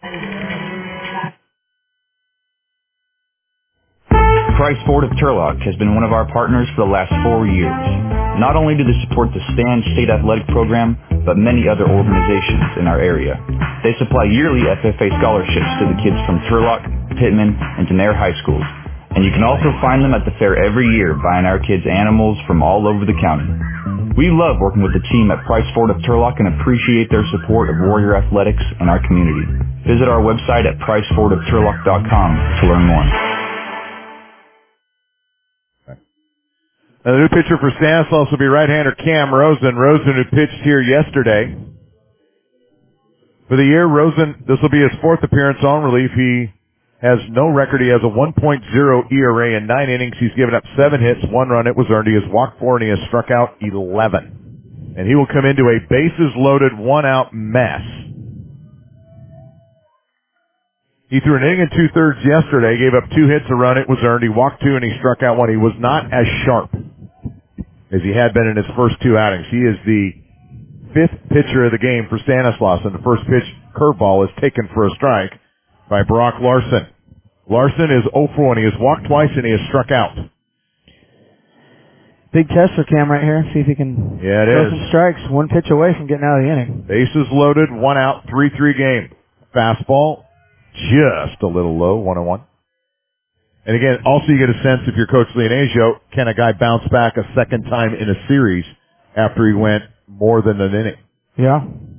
Price Ford of Turlock has been one of our partners for the last 4 years. Not only do they support the STAND State Athletic Program, but many other organizations in our area. They supply yearly FFA scholarships to the kids from Turlock, Pittman, and Denair High Schools. And you can also find them at the fair every year buying our kids animals from all over the county. We love working with the team at Price Ford of Turlock and appreciate their support of Warrior Athletics and our community. Visit our website at pricefordofturlock.com to learn more. Now, the new pitcher for Stanislaus will be right-hander Cam Rosen. Rosen, who pitched here yesterday. For the year, Rosen, this will be his fourth appearance on relief. He has no record. He has a 1.0 ERA in 9 innings. He's given up 7 hits, 1 run. It was earned. He has walked 4, and he has struck out 11. And he will come into a bases-loaded, 1-out mess. He threw an inning and 2/3 yesterday, gave up 2 hits, a run. It was earned. He walked 2, and he struck out 1. He was not as sharp as he had been in his first 2 outings. He is the 5th pitcher of the game for Stanislaus, and the first pitch curveball is taken for a strike by Brock Larson. Larson is 0 for 1. He has walked twice, and he has struck out. Big test for Cam right here. See if he can throw some strikes. 1 pitch away from getting out of the inning. Bases loaded, 1 out, 3-3 game. Fastball, just a little low, 1-1. And again, also you get a sense if you're Coach Leonasio, can a guy bounce back a second time in a series after he went more than an inning? Yeah.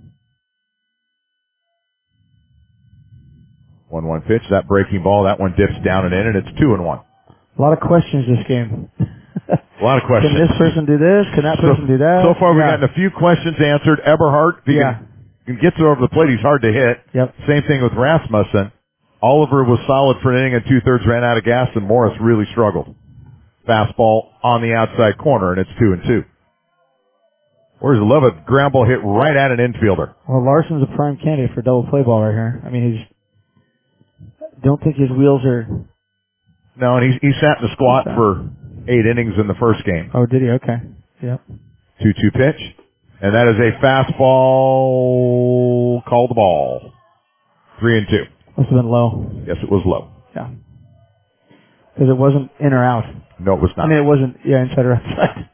1-1 pitch, that breaking ball, that one dips down and in, and it's 2-1. A lot of questions this game. A lot of questions. Can this person do this? Can that person do that? So far we've gotten a few questions answered. Eberhardt, if he can get through over the plate, he's hard to hit. Yep. Same thing with Rasmussen. Oliver was solid for an inning and 2/3, ran out of gas, and Morris really struggled. Fastball on the outside corner, and it's 2-2. Warriors love a ground ball hit right at an infielder. Well, Larson's a prime candidate for double play ball right here. I mean, don't think his wheels are... No, and he sat in the squat for 8 innings in the first game. Oh, did he? Okay. Yep. 2-2 pitch. And that is a fastball, called the ball. 3-2. Must have been low. Yes, it was low. Yeah. Because it wasn't in or out. No, it was not. I mean, it wasn't, inside or outside.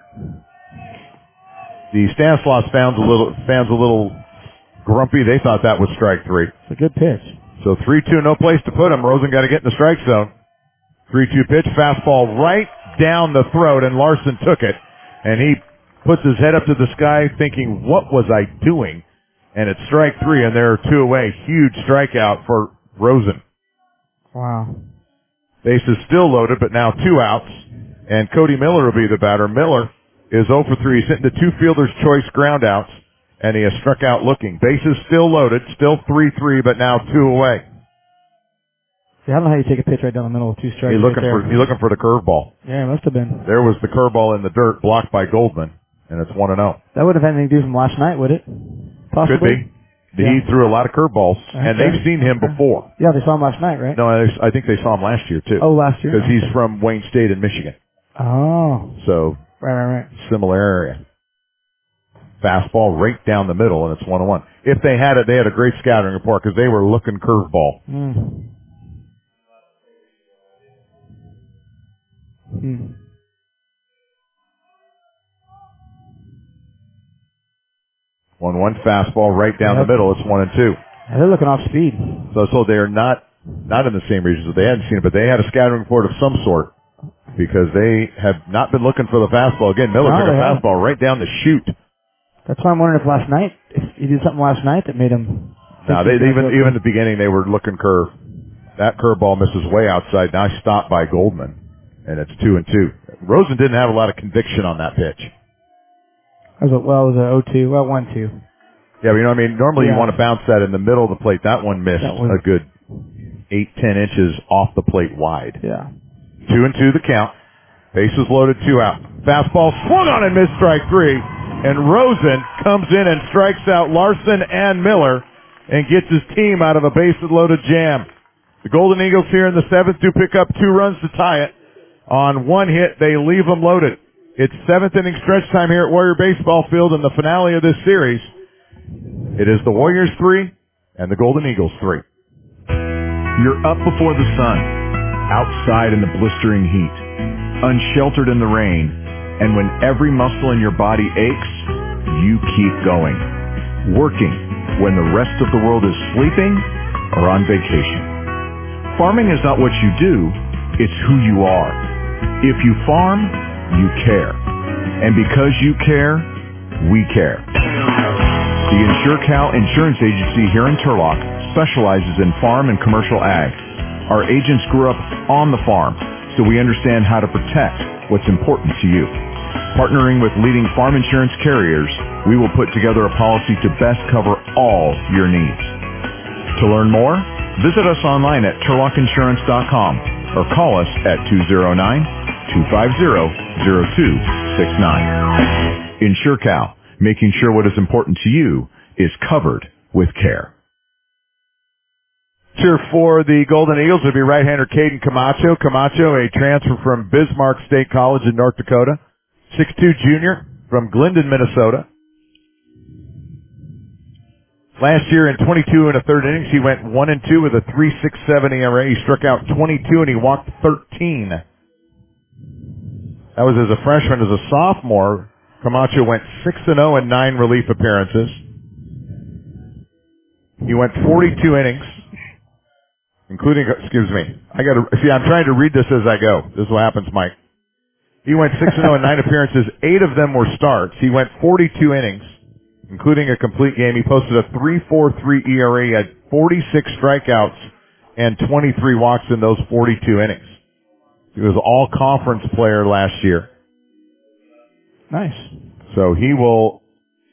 The Stanislaus fans a little grumpy. They thought that was strike 3. It's a good pitch. So 3-2, no place to put him. Rosen got to get in the strike zone. 3-2 pitch, fastball right down the throat, and Larson took it. And he puts his head up to the sky thinking, what was I doing? And it's strike 3, and there are 2 away. Huge strikeout for Rosen. Wow. Bases still loaded, but now 2 outs. And Cody Miller will be the batter. Miller is 0 for 3. He's hitting the 2 fielder's choice ground outs, and he has struck out looking. Bases still loaded, still 3-3, but now 2 away. See, I don't know how you take a pitch right down the middle of 2 strikes. He's looking for the curveball. Yeah, it must have been. There was the curveball in the dirt, blocked by Goldman, and it's 1-0. That wouldn't have anything to do from last night, would it? Possibly? Could be. He threw a lot of curveballs, and they've seen him before. Yeah, they saw him last night, right? No, I think they saw him last year, too. Oh, last year? Because he's from Wayne State in Michigan. Oh. So, right. Similar area. Fastball right down the middle, and it's 1-1. If they had it, they had a great scouting report because they were looking curveball. 1-1 fastball right down the middle. It's 1-2. Yeah, they're looking off speed. So they are not in the same regions. They hadn't seen it, but they had a scouting report of some sort because they have not been looking for the fastball. Again, Miller took a fastball right down the chute. That's why I'm wondering if he did something last night that made him. No, even at the beginning they were looking curve. That curveball misses way outside. Now stopped by Goldman, and it's 2-2. Rosen didn't have a lot of conviction on that pitch. It was a 0-2. Well, 1-2. Yeah, but you know what I mean? Normally you want to bounce that in the middle of the plate. That one missed a good 8-10 inches off the plate wide. Yeah. 2-2 the count. Bases loaded, 2 out. Fastball swung on and missed strike 3. And Rosen comes in and strikes out Larson and Miller and gets his team out of a bases loaded jam. The Golden Eagles here in the 7th do pick up 2 runs to tie it. On 1 hit, they leave them loaded. It's 7th inning stretch time here at Warrior Baseball Field in the finale of this series. It is the Warriors 3 And the Golden Eagles 3. You're up before the sun, outside in the blistering heat, unsheltered in the rain, and when every muscle in your body aches, you keep going. Working when the rest of the world is sleeping or on vacation. Farming is not what you do, it's who you are. If you farm, you care. And because you care, we care. The InsureCal Insurance Agency here in Turlock specializes in farm and commercial ag. Our agents grew up on the farm, so we understand how to protect what's important to you. Partnering with leading farm insurance carriers, we will put together a policy to best cover all your needs. To learn more, visit us online at turlockinsurance.com or call us at 209-250-0269. InsureCal, making sure what is important to you is covered with care. Cheer for the Golden Eagles would be right-hander Caden Camacho. Camacho, a transfer from Bismarck State College in North Dakota. 6'2" junior from Glendon, Minnesota. Last year in 22 and a third innings, he went 1-2 with a 3.67 ERA. He struck out 22 and he walked 13. That was as a freshman. As a sophomore, Camacho went 6-0 in 9 relief appearances. He went 42 innings, including, I'm trying to read this as I go. This is what happens, Mike. He went 6-0 in 9 appearances. 8 of them were starts. He went 42 innings, including a complete game. He posted a 3.43 ERA, he had 46 strikeouts and 23 walks in those 42 innings. He was all-conference player last year. Nice. So he will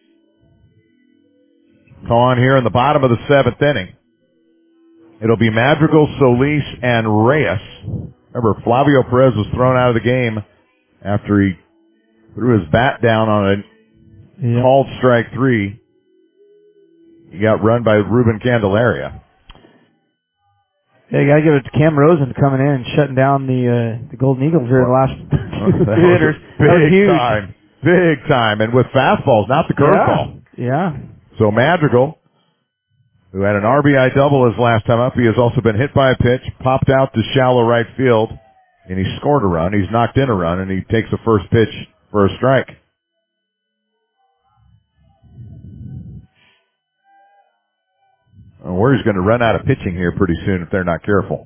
come on here in the bottom of the 7th inning. It'll be Madrigal, Solis, and Reyes. Remember, Flavio Perez was thrown out of the game after he threw his bat down on a called strike 3. He got run by Ruben Candelaria. Yeah, you gotta give it to Cam Rosen coming in and shutting down the Golden Eagles here the last 2 hitters. Big time. And with fastballs, not the curveball. Yeah. So Madrigal, who had an RBI double his last time up, he has also been hit by a pitch, popped out to shallow right field, and he scored a run. He's knocked in a run, and he takes the first pitch for a strike. Warriors going to run out of pitching here pretty soon if they're not careful.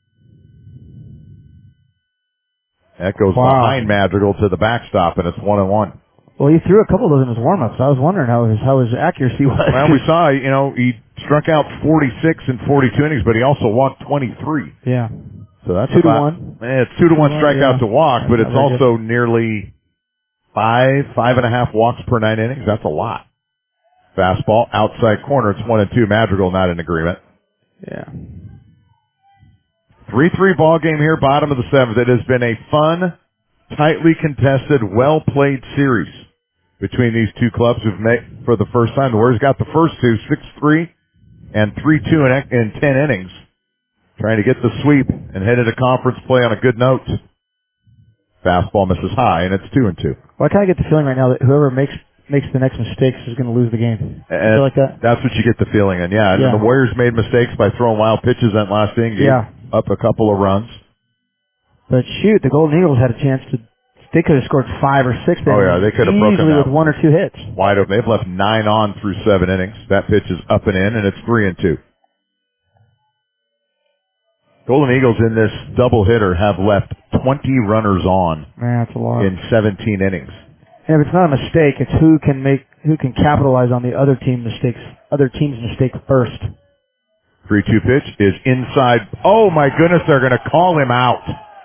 That goes behind Madrigal to the backstop, and it's 1-1. Well, he threw a couple of those in his warm-ups. I was wondering how his accuracy was. Well, we saw, he struck out 46 in 42 innings, but he also walked 23. Yeah. So that's 2-1. It's 2-1 strikeout to walk, but it's also nearly 5.5 walks per 9 innings. That's a lot. Fastball, outside corner. It's 1-2. Madrigal not in agreement. Yeah. 3-3 ball game here, bottom of the 7th. It has been a fun, tightly contested, well-played series between these two clubs who've met for the first time. The Warriors got the first two, 6-3 and 3-2 in 10 innings, trying to get the sweep and head into conference play on a good note. Fastball misses high, and it's 2-2. Well, I kind of get the feeling right now that whoever makes the next mistakes is going to lose the game. You feel like that? That's what you get the feeling in, yeah. And the Warriors made mistakes by throwing wild pitches that last inning, gave up a couple of runs. But shoot, the Golden Eagles had a chance to, they could have scored 5 or 6 innings. Oh yeah, they could have broken easily with 1 or 2 hits. Wide open. They've left 9 on through 7 innings. That pitch is up and in, and it's 3-2. Golden Eagles in this doubleheader have left 20 runners on. Man, that's a lot. In 17 innings. And if it's not a mistake, it's who can capitalize on the other team's mistake first. 3-2 pitch is inside. Oh my goodness, they're going to call him out.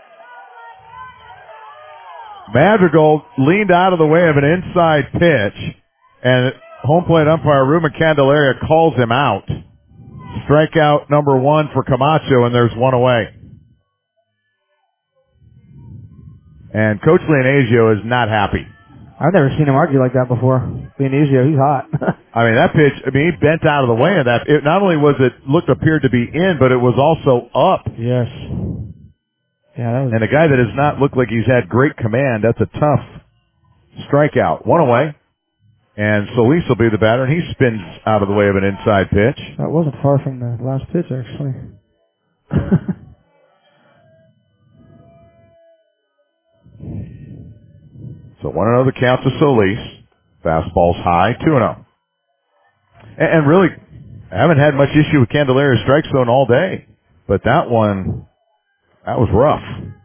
Madrigal leaned out of the way of an inside pitch, and home plate umpire Ruben Candelaria calls him out. Strikeout number 1 for Camacho, and there's 1 away. And Coach Leonasio is not happy. I've never seen him argue like that before. Leonasio, he's hot. I mean, that pitch, he bent out of the way of that. It not only appeared to be in, but it was also up. Yes. Yeah, that was. And a guy that does not look like he's had great command, that's a tough strikeout. 1 away. And Solis will be the batter, and he spins out of the way of an inside pitch. That wasn't far from the last pitch, actually. So 1-0 the count to Solis. Fastball's high, 2-0. And really, I haven't had much issue with Candelaria's strike zone all day. But that one, that was rough.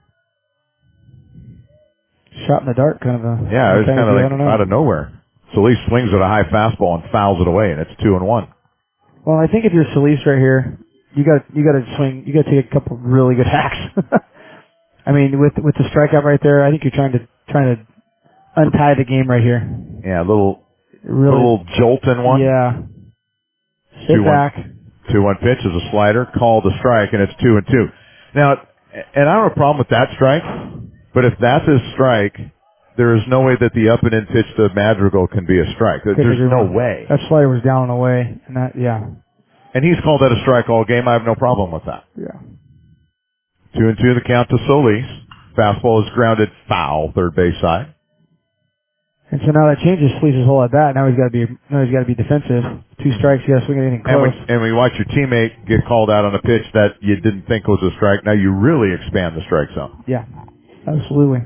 Shot in the dark, kind of a... Yeah, it was kind of like out of nowhere. Solis swings at a high fastball and fouls it away, and it's 2-1. Well, I think if you're Solis right here, you got to swing. You got to take a couple really good hacks. I mean, with the strikeout right there, I think you're trying to untie the game right here. Yeah, a little jolt in one. Yeah. Sit back. 2-1 pitch is a slider, called a strike, and it's 2-2. Now, and I don't have a problem with that strike, but if that's a strike, there is no way that the up and in pitch to Madrigal can be a strike. There's no way. That slider was down and away, and that, yeah. And he's called that a strike all game. I have no problem with that. Yeah. 2-2 the count to Solis. Fastball is grounded foul, third base side. And so now that changes Solis' whole at bat. Now he's got to be defensive. 2 strikes, you got to swing at anything close. And when you watch your teammate get called out on a pitch that you didn't think was a strike, now you really expand the strike zone. Yeah, absolutely.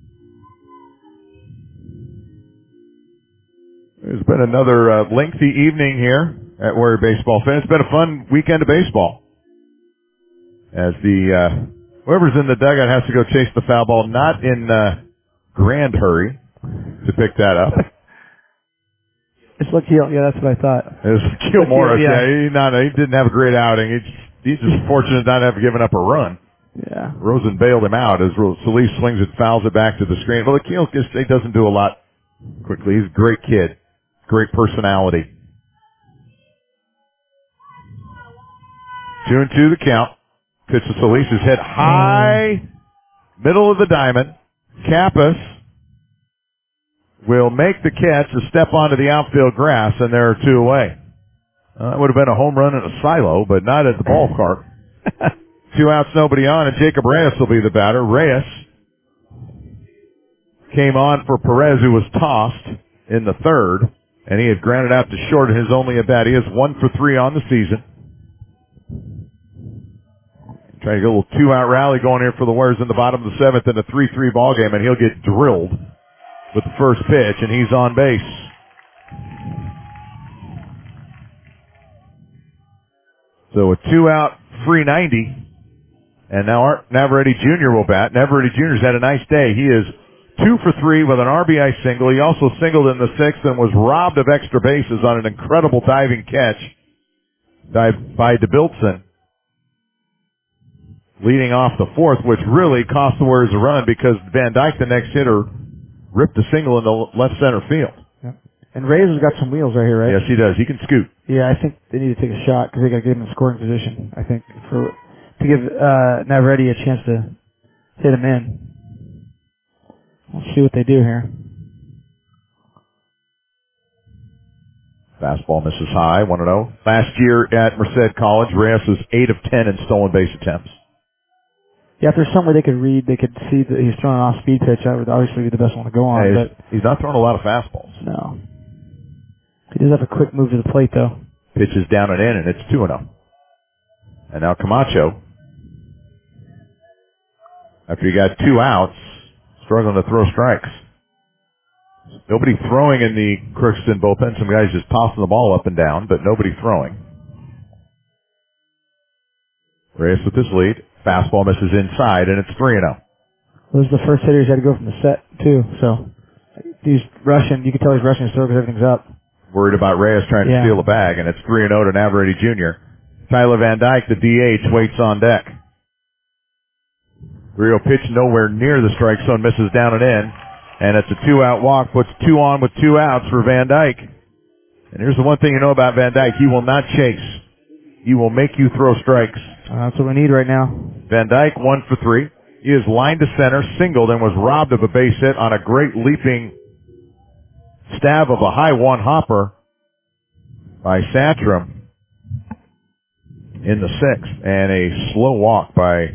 It's been another lengthy evening here at Warrior Baseball Fan. It's been a fun weekend of baseball. As the whoever's in the dugout has to go chase the foul ball, not in grand hurry to pick that up. It's Lakeel. Yeah, that's what I thought. It was Lakeel Morris. Yeah. He didn't have a great outing. He's just fortunate not to have given up a run. Yeah. Rosen bailed him out as Solis swings it, fouls it back to the screen. Well, Lakeel just he doesn't do a lot quickly. He's a great kid. Great personality. 2-2 the count. Pitch to Solis is hit high, middle of the diamond. Kappas will make the catch, a step onto the outfield grass, and there are 2 away. That would have been a home run in a silo, but not at the ballpark. 2 outs, nobody on, and Jacob Reyes will be the batter. Reyes came on for Perez, who was tossed in the third, and he had grounded out to short in his only at bat. He is 1 for 3 on the season. Trying to get a little 2-out rally going here for the Warriors in the bottom of the 7th in a 3-3 ball game, and he'll get drilled with the first pitch, and he's on base. So a 2-out, free 90, and now Art Navarrete Jr. will bat. Navarrete Jr.'s had a nice day. He is 2 for 3 with an RBI single. He also singled in the 6th and was robbed of extra bases on an incredible diving catch by DeBiltson, leading off the 4th, which really cost the Warriors a run because Van Dyke, the next hitter, ripped a single in the left center field. Yeah. And Reyes has got some wheels right here, right? Yes, he does. He can scoot. Yeah, I think they need to take a shot because they got to get him in scoring position. I think to give Navarrete a chance to hit him in. We'll see what they do here. Fastball misses high, 1-0. Last year at Merced College, Reyes was 8 of 10 in stolen base attempts. Yeah, if there's somewhere they could read, they could see that he's throwing an off-speed pitch. That would obviously be the best one to go on. Hey, but he's not throwing a lot of fastballs. No. He does have a quick move to the plate, though. Pitch is down and in, and it's 2-0. And now Camacho, after he got 2 outs, struggling to throw strikes. Nobody throwing in the Crookston bullpen. Some guys just tossing the ball up and down, but nobody throwing. Reyes with his lead. Fastball misses inside, and it's 3-0. Those are the first hitters had to go from the set, too. So he's rushing. You can tell he's rushing his throw because everything's up. Worried about Reyes trying to steal a bag, and it's 3-0 to Navarrete Jr. Tyler Van Dyke, the DH, waits on deck. 3-0 pitch nowhere near the strike zone, misses down and in, and it's a 2-out walk, puts 2 on with 2 outs for Van Dyke. And here's the one thing you know about Van Dyke, he will not chase. He will make you throw strikes. That's what we need right now. Van Dyke 1 for 3. He is lined to center, singled, and was robbed of a base hit on a great leaping stab of a high one hopper by Santrum in the 6th, and a slow walk by,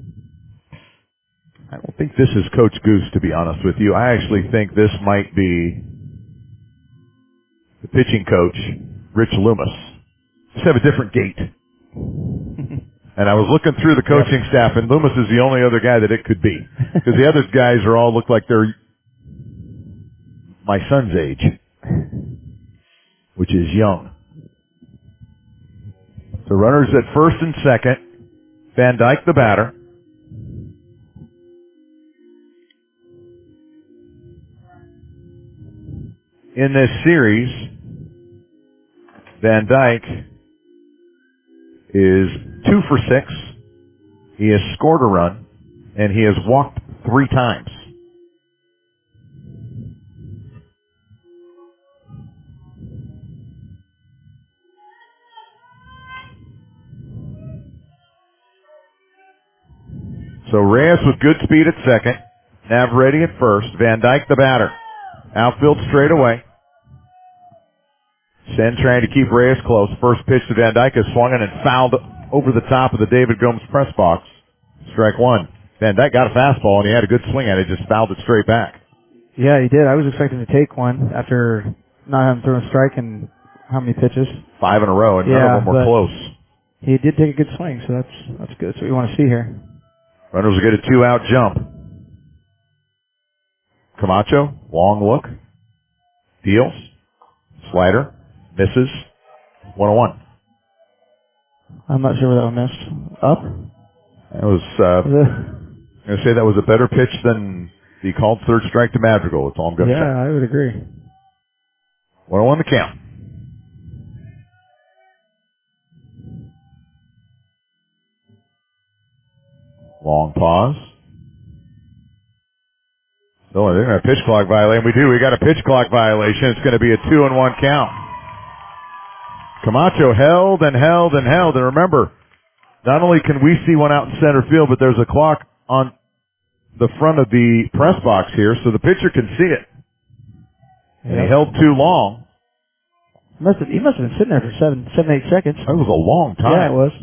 I don't think this is Coach Goose, to be honest with you. I actually think this might be pitching coach, Rich Loomis. Just have a different gait. And I was looking through the coaching staff, and Loomis is the only other guy that it could be. Because the other guys look like they're my son's age, which is young. So runners at first and second. Van Dyke, the batter. In this series, Van Dyke is 2 for 6. He has scored a run, and he has walked 3 times. So Reyes with good speed at second. Navarrete at first. Van Dyke the batter. Outfield straight away. Sen trying to keep Reyes close. First pitch to Van Dyke is swung and fouled over the top of the David Gomes press box. Strike 1. Van Dyke got a fastball and he had a good swing at it. Just fouled it straight back. Yeah, he did. I was expecting to take one after not having thrown a strike in how many pitches? 5 in a row, and none of them were close. He did take a good swing, so that's good. That's what we want to see here. Runners will get a 2-out jump. Camacho, long look. Deals. Slider. Misses. 1-1. I'm not sure where that one missed. Up? That was, I'm going to say that was a better pitch than the called third strike to Madrigal. That's all I'm going to say. Yeah, I would agree. 1-1 the count. Long pause. Oh, they're going to have a pitch clock violation. We got a pitch clock violation. It's going to be a 2-1 count. Camacho held and held and held. And remember, not only can we see one out in center field, but there's a clock on the front of the press box here, so the pitcher can see it. And he held too long. He must have been sitting there for 7-8 seconds. That was a long time. Yeah, it was.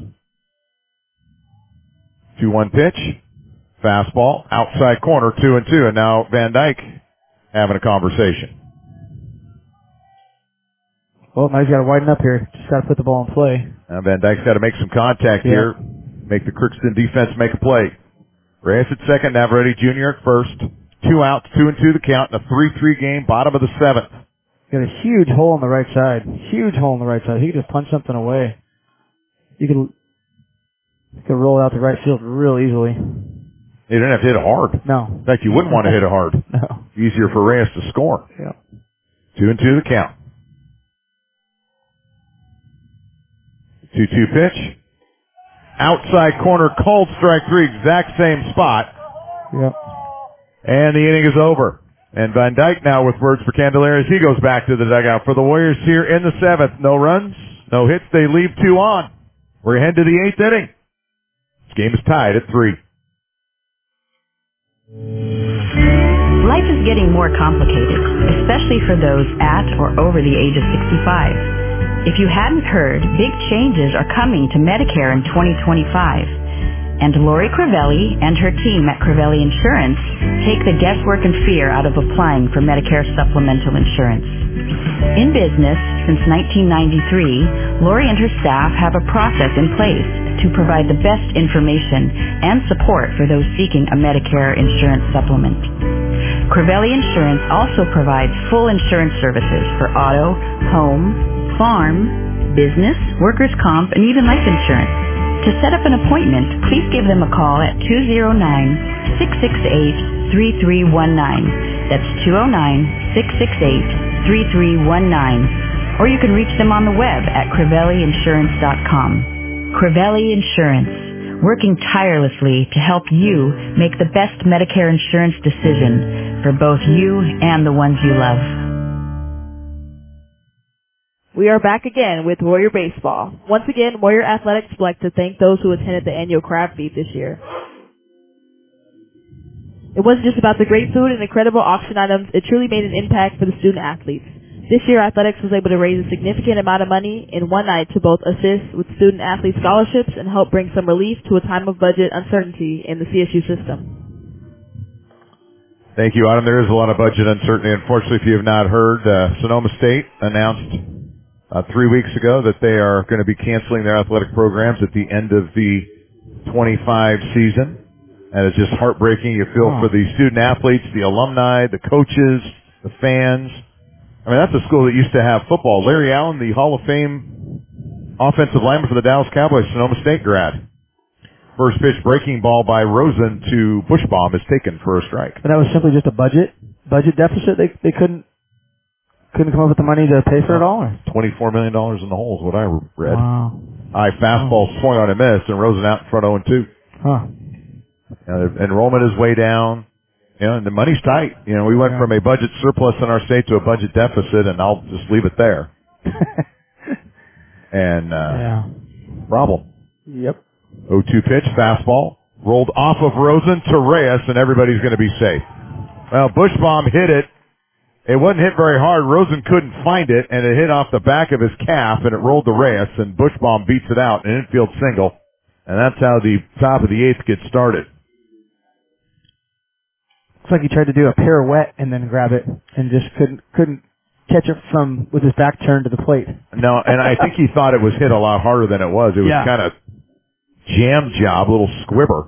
2-1 pitch. Fastball. Outside corner. 2-2. And now Van Dyke having a conversation. Well, now he's got to widen up here. Just got to put the ball in play. Now Van Dyke's got to make some contact here. Make the Crookston defense make a play. Reyes at second. Navarrete Jr. at first. 2 outs. 2-2 the count in a 3-3 game. Bottom of the 7th. Got a huge hole on the right side. Huge hole on the right side. He could just punch something away. You could roll it out to right field real easily. You didn't have to hit it hard. No. In fact, you wouldn't want to hit it hard. No. Easier for Reyes to score. Yeah. 2-2 the count. 2-2 pitch. Outside corner, called strike 3, exact same spot. Yep. And the inning is over. And Van Dyke now with words for Candelaria as he goes back to the dugout. For the Warriors here in the 7th, no runs, no hits, they leave 2 on. We're ahead to the 8th inning. This game is tied at 3. Life is getting more complicated, especially for those at or over the age of 65. If you hadn't heard, big changes are coming to Medicare in 2025. And Lori Crivelli and her team at Crivelli Insurance take the guesswork and fear out of applying for Medicare supplemental insurance. In business since 1993, Lori and her staff have a process in place to provide the best information and support for those seeking a Medicare insurance supplement. Crivelli Insurance also provides full insurance services for auto, home, farm, business, workers' comp, and even life insurance. To set up an appointment, please give them a call at 209-668-3319. That's 209-668-3319. Or you can reach them on the web at CrivelliInsurance.com. Crivelli Insurance, working tirelessly to help you make the best Medicare insurance decision for both you and the ones you love. We are back again with Warrior Baseball. Once again, Warrior Athletics would like to thank those who attended the annual crab feed this year. It wasn't just about the great food and incredible auction items, it truly made an impact for the student athletes. This year, Athletics was able to raise a significant amount of money in one night to both assist with student athlete scholarships and help bring some relief to a time of budget uncertainty in the CSU system. Thank you, Adam. There is a lot of budget uncertainty. Unfortunately, if you have not heard, Sonoma State announced 3 weeks ago that they are going to be canceling their athletic programs at the end of the 25 season. And it's just heartbreaking. You feel for the student athletes, the alumni, the coaches, the fans. I mean, that's a school that used to have football. Larry Allen, the Hall of Fame offensive lineman for the Dallas Cowboys, Sonoma State grad. First pitch breaking ball by Rosen to Bushbaum is taken for a strike. But that was simply just a budget deficit. They couldn't come up with the money to pay for it all? Or? $24 million in the hole is what I read. Wow. High fastball swung on and missed, and Rosen out in front 0-2. Huh. Enrollment is way down. And the money's tight. We went from a budget surplus in our state to a budget deficit, and I'll just leave it there. And problem. Yep. 0-2 pitch, fastball, rolled off of Rosen to Reyes, and everybody's going to be safe. Well, Bushbaum hit it. It wasn't hit very hard. Rosen couldn't find it, and it hit off the back of his calf, and it rolled to Reyes, and Bushbaum beats it out, an infield single. And that's how the top of the eighth gets started. Looks like he tried to do a pirouette and then grab it, and just couldn't catch it with his back turned to the plate. No, and I think he thought it was hit a lot harder than it was. It was kind of jam job, little squibber.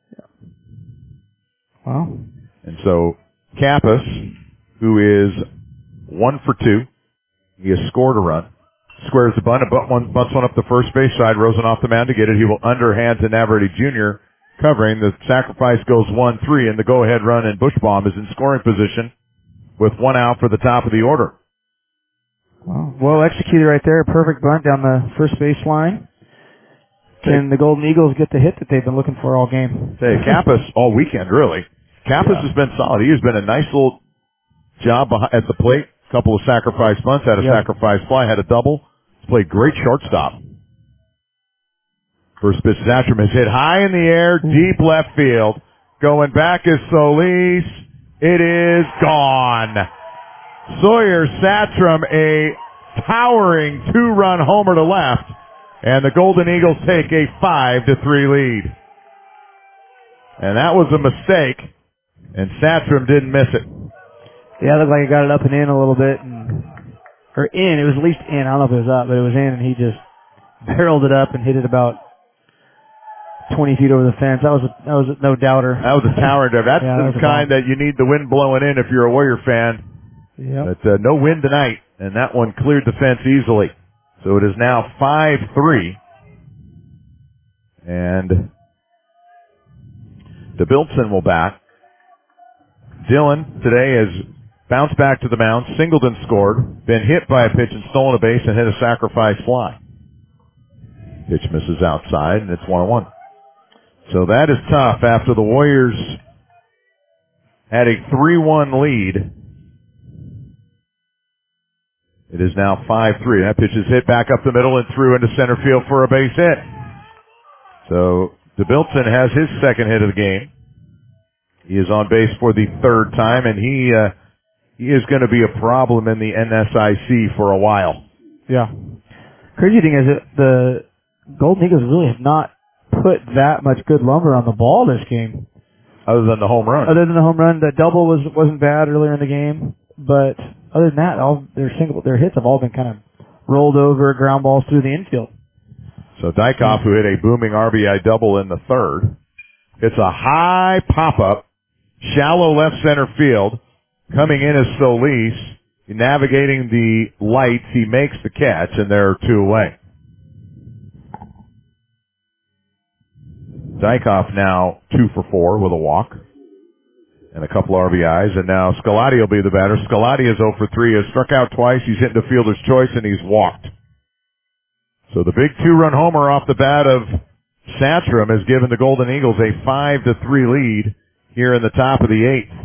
Well. And so Kappas, who is 1 for 2, he has scored a run, squares the bunt, butts one up the first base side, Rosen off the mound to get it. He will underhand to Navarrete Jr. covering. The sacrifice goes 1-3, and the go-ahead run, and Bushbaum is in scoring position with 1 out for the top of the order. Well executed right there. Perfect bunt down the first base line. Can the Golden Eagles get the hit that they've been looking for all game? Hey, Kappas all weekend, really. Kappas has been solid. He has been a nice little job at the plate. A couple of sacrifice bunts, had a sacrifice fly, had a double. He's played great shortstop. First pitch, Satcham is hit high in the air, deep left field. Going back is Solis. It is gone. Sawyer Satcham, a towering 2-run homer to left, and the Golden Eagles take a 5-3 lead. And that was a mistake, and Satcham didn't miss it. Yeah, it looked like he got it up and in a little bit, or in. It was at least in. I don't know if it was up, but it was in, and he just barreled it up and hit it about 20 feet over the fence. That was no doubter. That was a towering drive. That's the kind that you need the wind blowing in if you're a Warrior fan. Yep. But no wind tonight, and that one cleared the fence easily. So it is now 5-3. And DeBilson will bat. Dylan today has bounced back to the mound. Singleton scored, been hit by a pitch and stolen a base, and hit a sacrifice fly. Pitch misses outside, and it's 1-1. So that is tough after the Warriors had a 3-1 lead. It is now 5-3. That pitch is hit back up the middle and through into center field for a base hit. So DeBilson has his second hit of the game. He is on base for the third time, and he is going to be a problem in the NSIC for a while. Yeah. Crazy thing is that the Golden Eagles really have not put that much good lumber on the ball this game. Other than the home run. The double wasn't bad earlier in the game, but other than that, all their hits have all been kind of rolled over ground balls through the infield. So Dykhoff, who hit a booming RBI double in the third, hits a high pop-up, shallow left center field. Coming in is Solis, navigating the lights. He makes the catch, and they're 2 away. Dykhoff now 2 for 4 with a walk and a couple RBIs, and now Scolati will be the batter. Scolati is 0 for 3. He has struck out twice. He's hit the fielder's choice, and he's walked. So the big 2-run homer off the bat of Satcham has given the Golden Eagles a 5-3 lead here in the top of the 8th.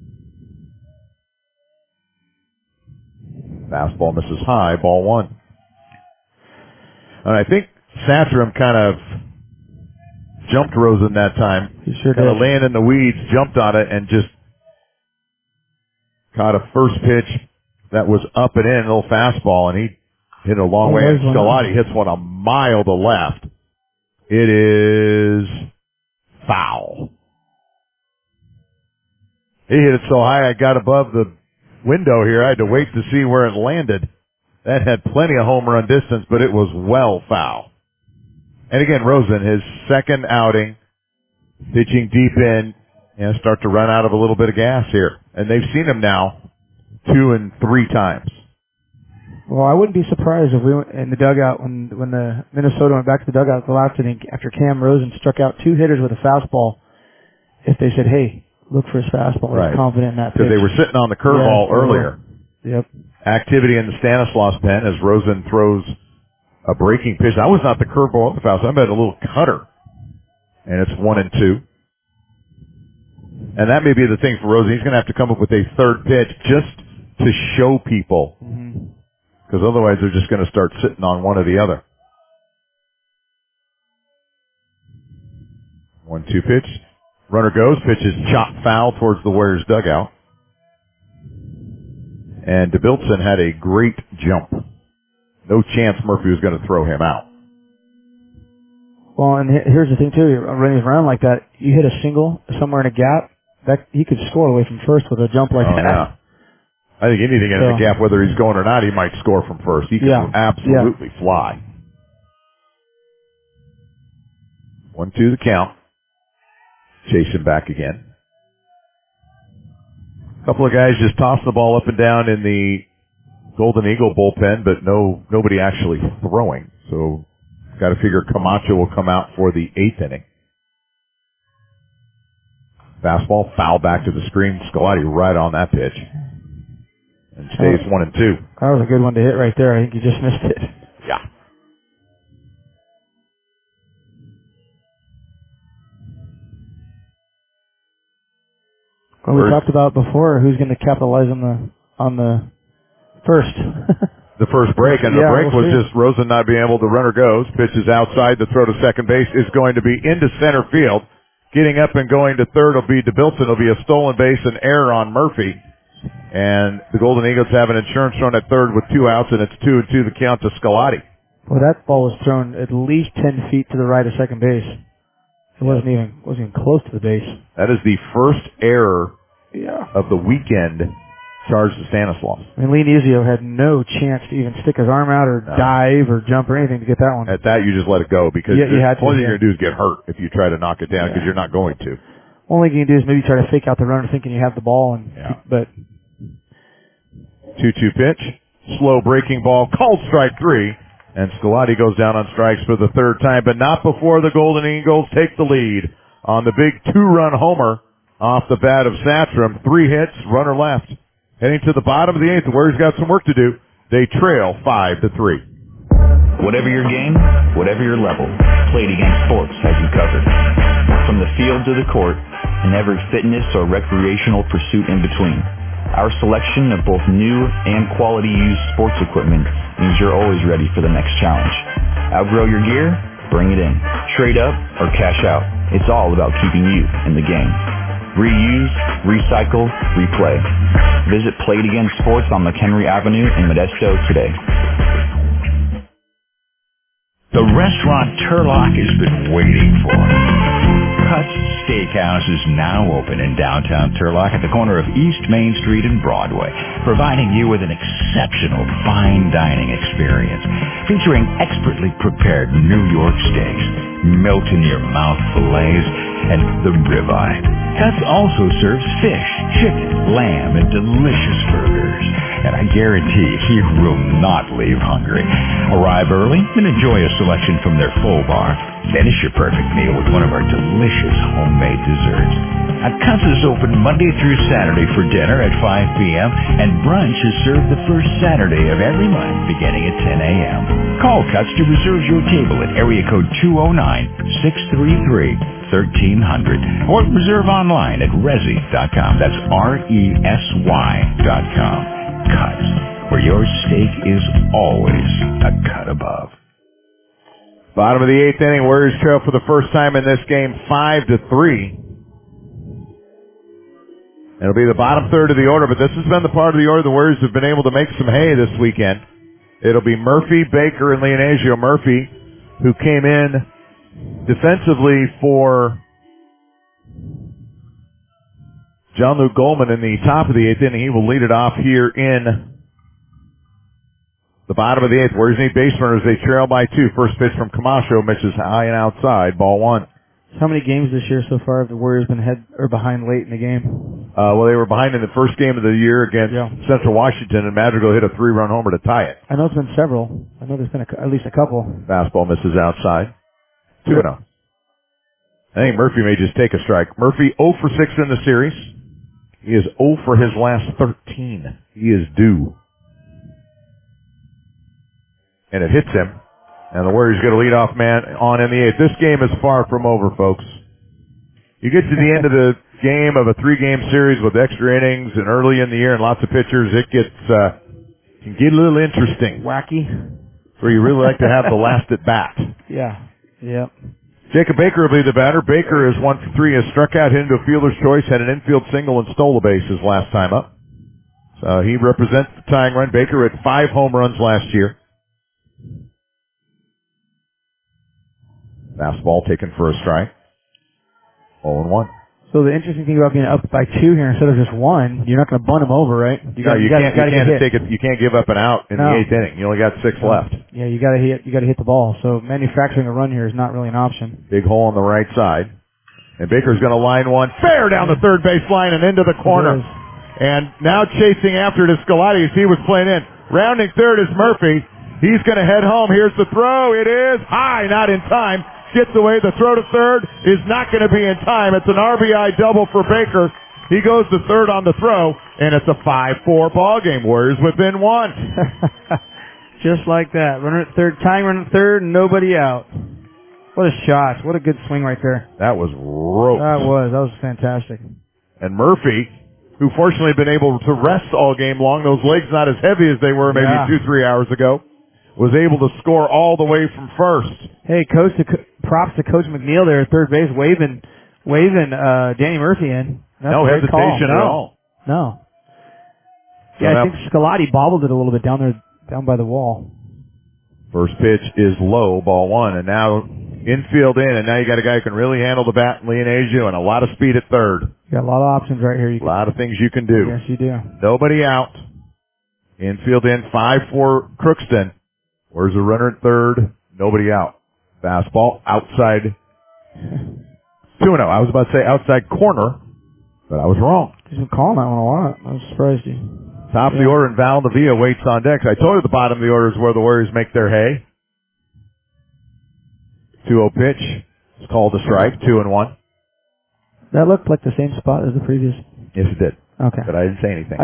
Fastball misses high, ball 1. And I think Satcham kind of jumped Rosen that time. He sure kind of did. laying in the weeds, jumped on it, and just caught a first pitch that was up and in, a little fastball, and he hit it a long way. And Scolati hits one a mile to left. It is foul. He hit it so high I got above the window here. I had to wait to see where it landed. That had plenty of home run distance, but it was well foul. And again, Rosen, his second outing, pitching deep in, start to run out of a little bit of gas here. And they've seen him now 2 and 3 times. Well, I wouldn't be surprised if we went in the dugout when the Minnesota went back to the dugout the last inning after Cam Rosen struck out 2 hitters with a fastball. If they said, "Hey, look for his fastball," right. He's confident in that pitch. Because they were sitting on the curveball earlier. Yep. Activity in the Stanislaus pen as Rosen throws a breaking pitch. That was not the curveball of the foul. So I bet a little cutter, and it's 1-2. And that may be the thing for Rosen. He's going to have to come up with a third pitch just to show people. Because otherwise they're just going to start sitting on one or the other. 1-2 pitch. Runner goes. Pitch is chopped foul towards the Warriors dugout. And DeBilson had a great jump. No chance Murphy was going to throw him out. Well, and here's the thing too. Running around like that, you hit a single somewhere in a gap, that he could score away from first with a jump like that. Yeah. I think anything in the gap, whether he's going or not, he might score from first. He can absolutely fly. 1-2 the count. Chasing back again. A couple of guys just tossed the ball up and down in the Golden Eagle bullpen, but nobody actually throwing. So got to figure Camacho will come out for the 8th inning. Fastball, foul back to the screen. Scolati right on that pitch. And stays 1-2. That was a good one to hit right there. I think you just missed it. Yeah. Well, we talked about before who's going to capitalize on the first. The first break, and the break was just Rosen not being able to run or goes. Pitches outside. The throw to second base is going to be into center field. Getting up and going to third will be DeBilson. It'll be a stolen base and error on Murphy. And the Golden Eagles have an insurance run at third with 2 outs, and it's 2-2 the count to Scolati. Well, that ball was thrown at least 10 feet to the right of second base. It wasn't even close to the base. That is the first error of the weekend charged to Stanislaus. I mean, Lee Nuzio had no chance to even stick his arm out or dive or jump or anything to get that one. At that, you just let it go because you had all you're going to do is get hurt if you try to knock it down because you're not going to. Only thing you can do is maybe try to fake out the runner thinking you have the ball. But 2-2 pitch. Slow breaking ball. Called strike 3. And Scolati goes down on strikes for the 3rd time, but not before the Golden Eagles take the lead on the big 2-run homer off the bat of Satrom. 3 hits, runner left. Heading to the bottom of the 8th, the Warriors got some work to do. They trail 5-3. Whatever your game, whatever your level, Play It Again Sports has you covered. From the field to the court, and every fitness or recreational pursuit in between. Our selection of both new and quality used sports equipment means you're always ready for the next challenge. Outgrow your gear? Bring it in. Trade up or cash out. It's all about keeping you in the game. Reuse, recycle, replay. Visit Play It Again Sports on McHenry Avenue in Modesto today. The restaurant Turlock has been waiting for. Cuts Steakhouse is now open in downtown Turlock at the corner of East Main Street and Broadway, providing you with an exceptional fine dining experience featuring expertly prepared New York steaks, melt-in-your-mouth fillets, and the ribeye. Cuts also serves fish, chicken, lamb, and delicious burgers. And I guarantee you will not leave hungry. Arrive early and enjoy a selection from their full bar. Finish your perfect meal with one of our delicious homemade desserts. Cuts is open Monday through Saturday for dinner at 5 p.m. and brunch is served the first Saturday of every month beginning at 10 a.m. Call Cuts to reserve your table at area code 209-633-1300 or reserve online at Resy.com. That's RESY.com. Cuts, where your steak is always a cut above. Bottom of the 8th inning, Warriors trail for the first time in this game 5-3. It'll be the bottom third of the order, but this has been the part of the order the Warriors have been able to make some hay this weekend. It'll be Murphy, Baker, and Leonasio. Murphy, who came in defensively for John Luke Goldman in the top of the 8th inning. He will lead it off here in the bottom of the 8th. Warriors need base runners. They trail by 2. First pitch from Camacho misses high and outside. Ball 1. How many games this year so far have the Warriors been ahead or behind late in the game? Well, they were behind in the first game of the year against Central Washington, and Madrigal hit a 3-run homer to tie it. I know it's been several. I know there's been at least a couple. Fastball misses outside. 2-0. I think Murphy may just take a strike. Murphy 0 for 6 in the series. He is 0 for his last 13. He is due. And it hits him. And the Warriors get a leadoff man on in the 8th. This game is far from over, folks. You get to the end of the game of a 3-game series with extra innings and early in the year and lots of pitchers, it gets can get a little interesting. Wacky. Where you really like to have the last at bat. Yeah. Yep. Jacob Baker will be the batter. Baker is 1 for 3, has struck out, hit into a fielder's choice, had an infield single, and stole a base his last time up. So he represents the tying run. Baker had 5 home runs last year. Fastball taken for a strike. 0-1. So the interesting thing about being up by 2 here instead of just 1, you're not going to bunt him over, right? You can't give up an out in the 8th inning. You only got 6 left. Yeah, you got to hit the ball. So manufacturing a run here is not really an option. Big hole on the right side, and Baker's going to line one fair down the third base line and into the corner. And now chasing after it is Scolati as he was playing in. Rounding third is Murphy. He's going to head home. Here's the throw. It is high, not in time. Gets away. The throw to third is not going to be in time. It's an RBI double for Baker. He goes to third on the throw, and it's a 5-4 ball game. Warriors within 1. Just like that. Runner at third, tying runner at third, and nobody out. What a shot. What a good swing right there. That was roped. That was fantastic. And Murphy, who fortunately had been able to rest all game long, those legs not as heavy as they were maybe 2-3 hours ago, was able to score all the way from first. Hey, props to Coach McNeil there at third base, waving Danny Murphy in. That's no hesitation at all. No. So I think Scolati bobbled it a little bit down by the wall. First pitch is low, ball 1, and now infield in, and now you got a guy who can really handle the bat, Leonasio, and a lot of speed at third. You got a lot of options right here. A lot of things you can do. Yes, you do. Nobody out. Infield in, 5 for Crookston. Where's the runner at third? Nobody out. Fastball outside 2-0. I was about to say outside corner, but I was wrong. He's been calling that one a lot. I was surprised you. Top of the order, and Valdivia waits on deck. I told you the bottom of the order is where the Warriors make their hay. 2-0 pitch. It's called a strike. 2-1. That looked like the same spot as the previous. Yes, it did. Okay. But I didn't say anything.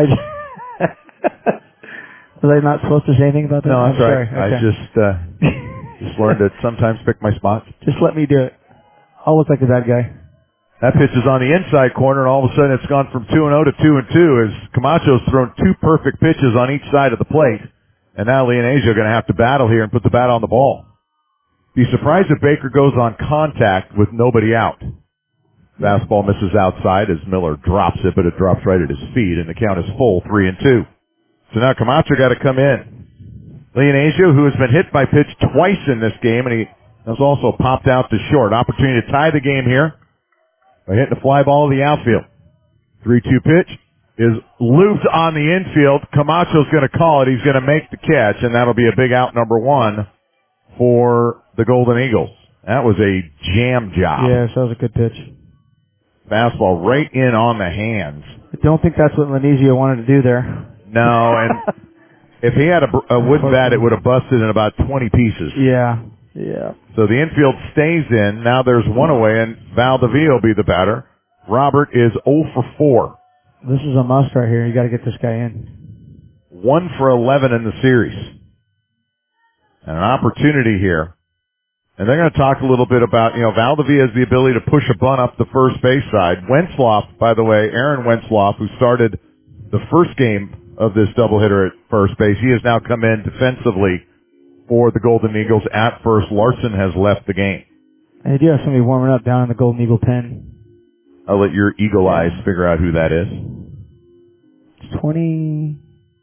Was I not supposed to say anything about that? No, I'm sorry. Okay. I just learned to sometimes pick my spots. Just let me do it. I'll look like a bad guy. That pitch is on the inside corner, and all of a sudden it's gone from 2-0 to 2-2 as Camacho's thrown 2 perfect pitches on each side of the plate. And now Leonasio are going to have to battle here and put the bat on the ball. Be surprised if Baker goes on contact with nobody out. Fastball misses outside as Miller drops it, but it drops right at his feet, and the count is full, 3-2. So now Camacho got to come in. Leonasio, who has been hit by pitch twice in this game, and he has also popped out to short. Opportunity to tie the game here by hitting a fly ball to the outfield. 3-2 pitch is looped on the infield. Camacho's going to call it. He's going to make the catch, and that'll be a big out number 1 for the Golden Eagles. That was a jam job. Yes, that was a good pitch. Fastball right in on the hands. I don't think that's what Leonasio wanted to do there. No, and if he had a wood bat, it would have busted in about 20 pieces. Yeah. So the infield stays in. Now there's 1 away, and Valdivia will be the batter. Robert is 0 for 4. This is a must right here. You got to get this guy in. 1 for 11 in the series. And an opportunity here. And they're going to talk a little bit about, Valdivia has the ability to push a bunt up the first base side. Wentzloff, by the way, Aaron Wentzloff, who started the first game of this doubleheader at first base, he has now come in defensively for the Golden Eagles at first. Larson has left the game. And they do have somebody warming up down in the Golden Eagle pen. I'll let your eagle eyes figure out who that is. It's 20.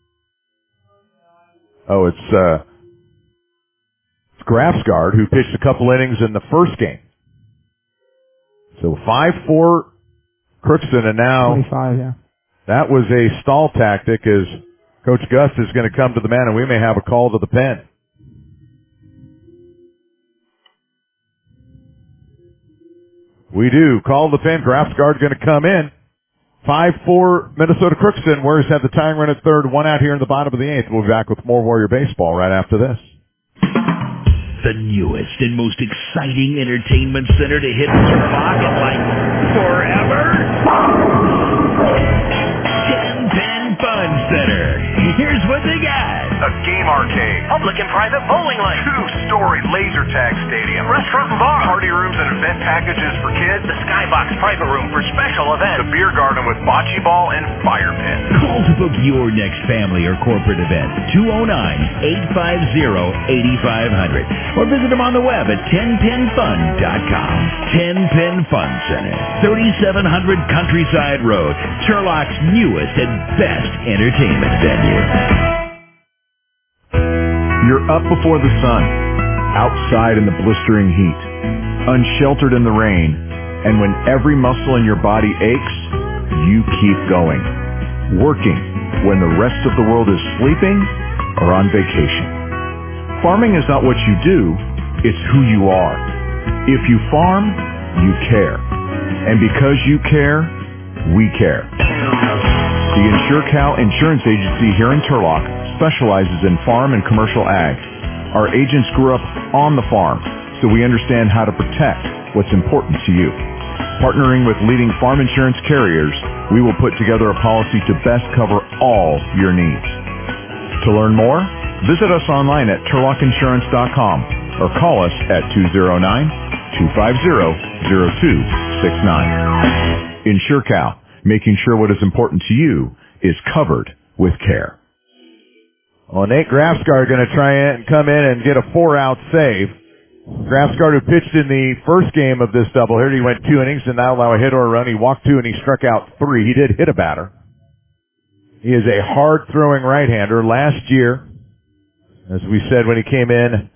Oh, it's Grafsgaard, who pitched a couple innings in the first game. So 5-4 Crookston, and now 25, yeah. that was a stall tactic as Coach Gus is going to come to the man, and we may have a call to the pen. We do. Call to the pen. Grafsgaard going to come in. 5-4 Minnesota Crookston. Warriors have the tying run at third. One out here in the bottom of the eighth. We'll be back with more Warrior baseball right after this. The newest and most exciting entertainment center to hit your pocket like forever. 10 Pin Fun Center. Here's what they got. A game arcade. Public and private bowling lane. 2-story laser tag stadium. Restaurant and bar. Party rooms and event packages for kids. The Skybox private room for special events. The beer garden with bocce ball and fire pit. Call to book your next family or corporate event. 209-850-8500. Or visit them on the web at 10pinfun.com. 10 Pin Fun Center. 3700 Countryside Road. Turlock's newest and best entertainment venue. You're up before the sun, outside in the blistering heat, unsheltered in the rain, and when every muscle in your body aches, you keep going, working when the rest of the world is sleeping or on vacation. Farming is not what you do, it's who you are. If you farm, you care. And because you care, we care. The InsureCal Insurance Agency here in Turlock specializes in farm and commercial ag. Our agents grew up on the farm, so we understand how to protect what's important to you. Partnering with leading farm insurance carriers, we will put together a policy to best cover all your needs. To learn more, visit us online at turlockinsurance.com or call us at 209-250-0269. InsureCal, making sure what is important to you is covered with care. Well, Nate Grafsgaard going to try and come in and get a 4-out save. Grafsgaard, who pitched in the first game of this doubleheader, he went 2 innings and not allow a hit or a run. He walked 2 and he struck out 3. He did hit a batter. He is a hard-throwing right-hander. Last year, as we said when he came in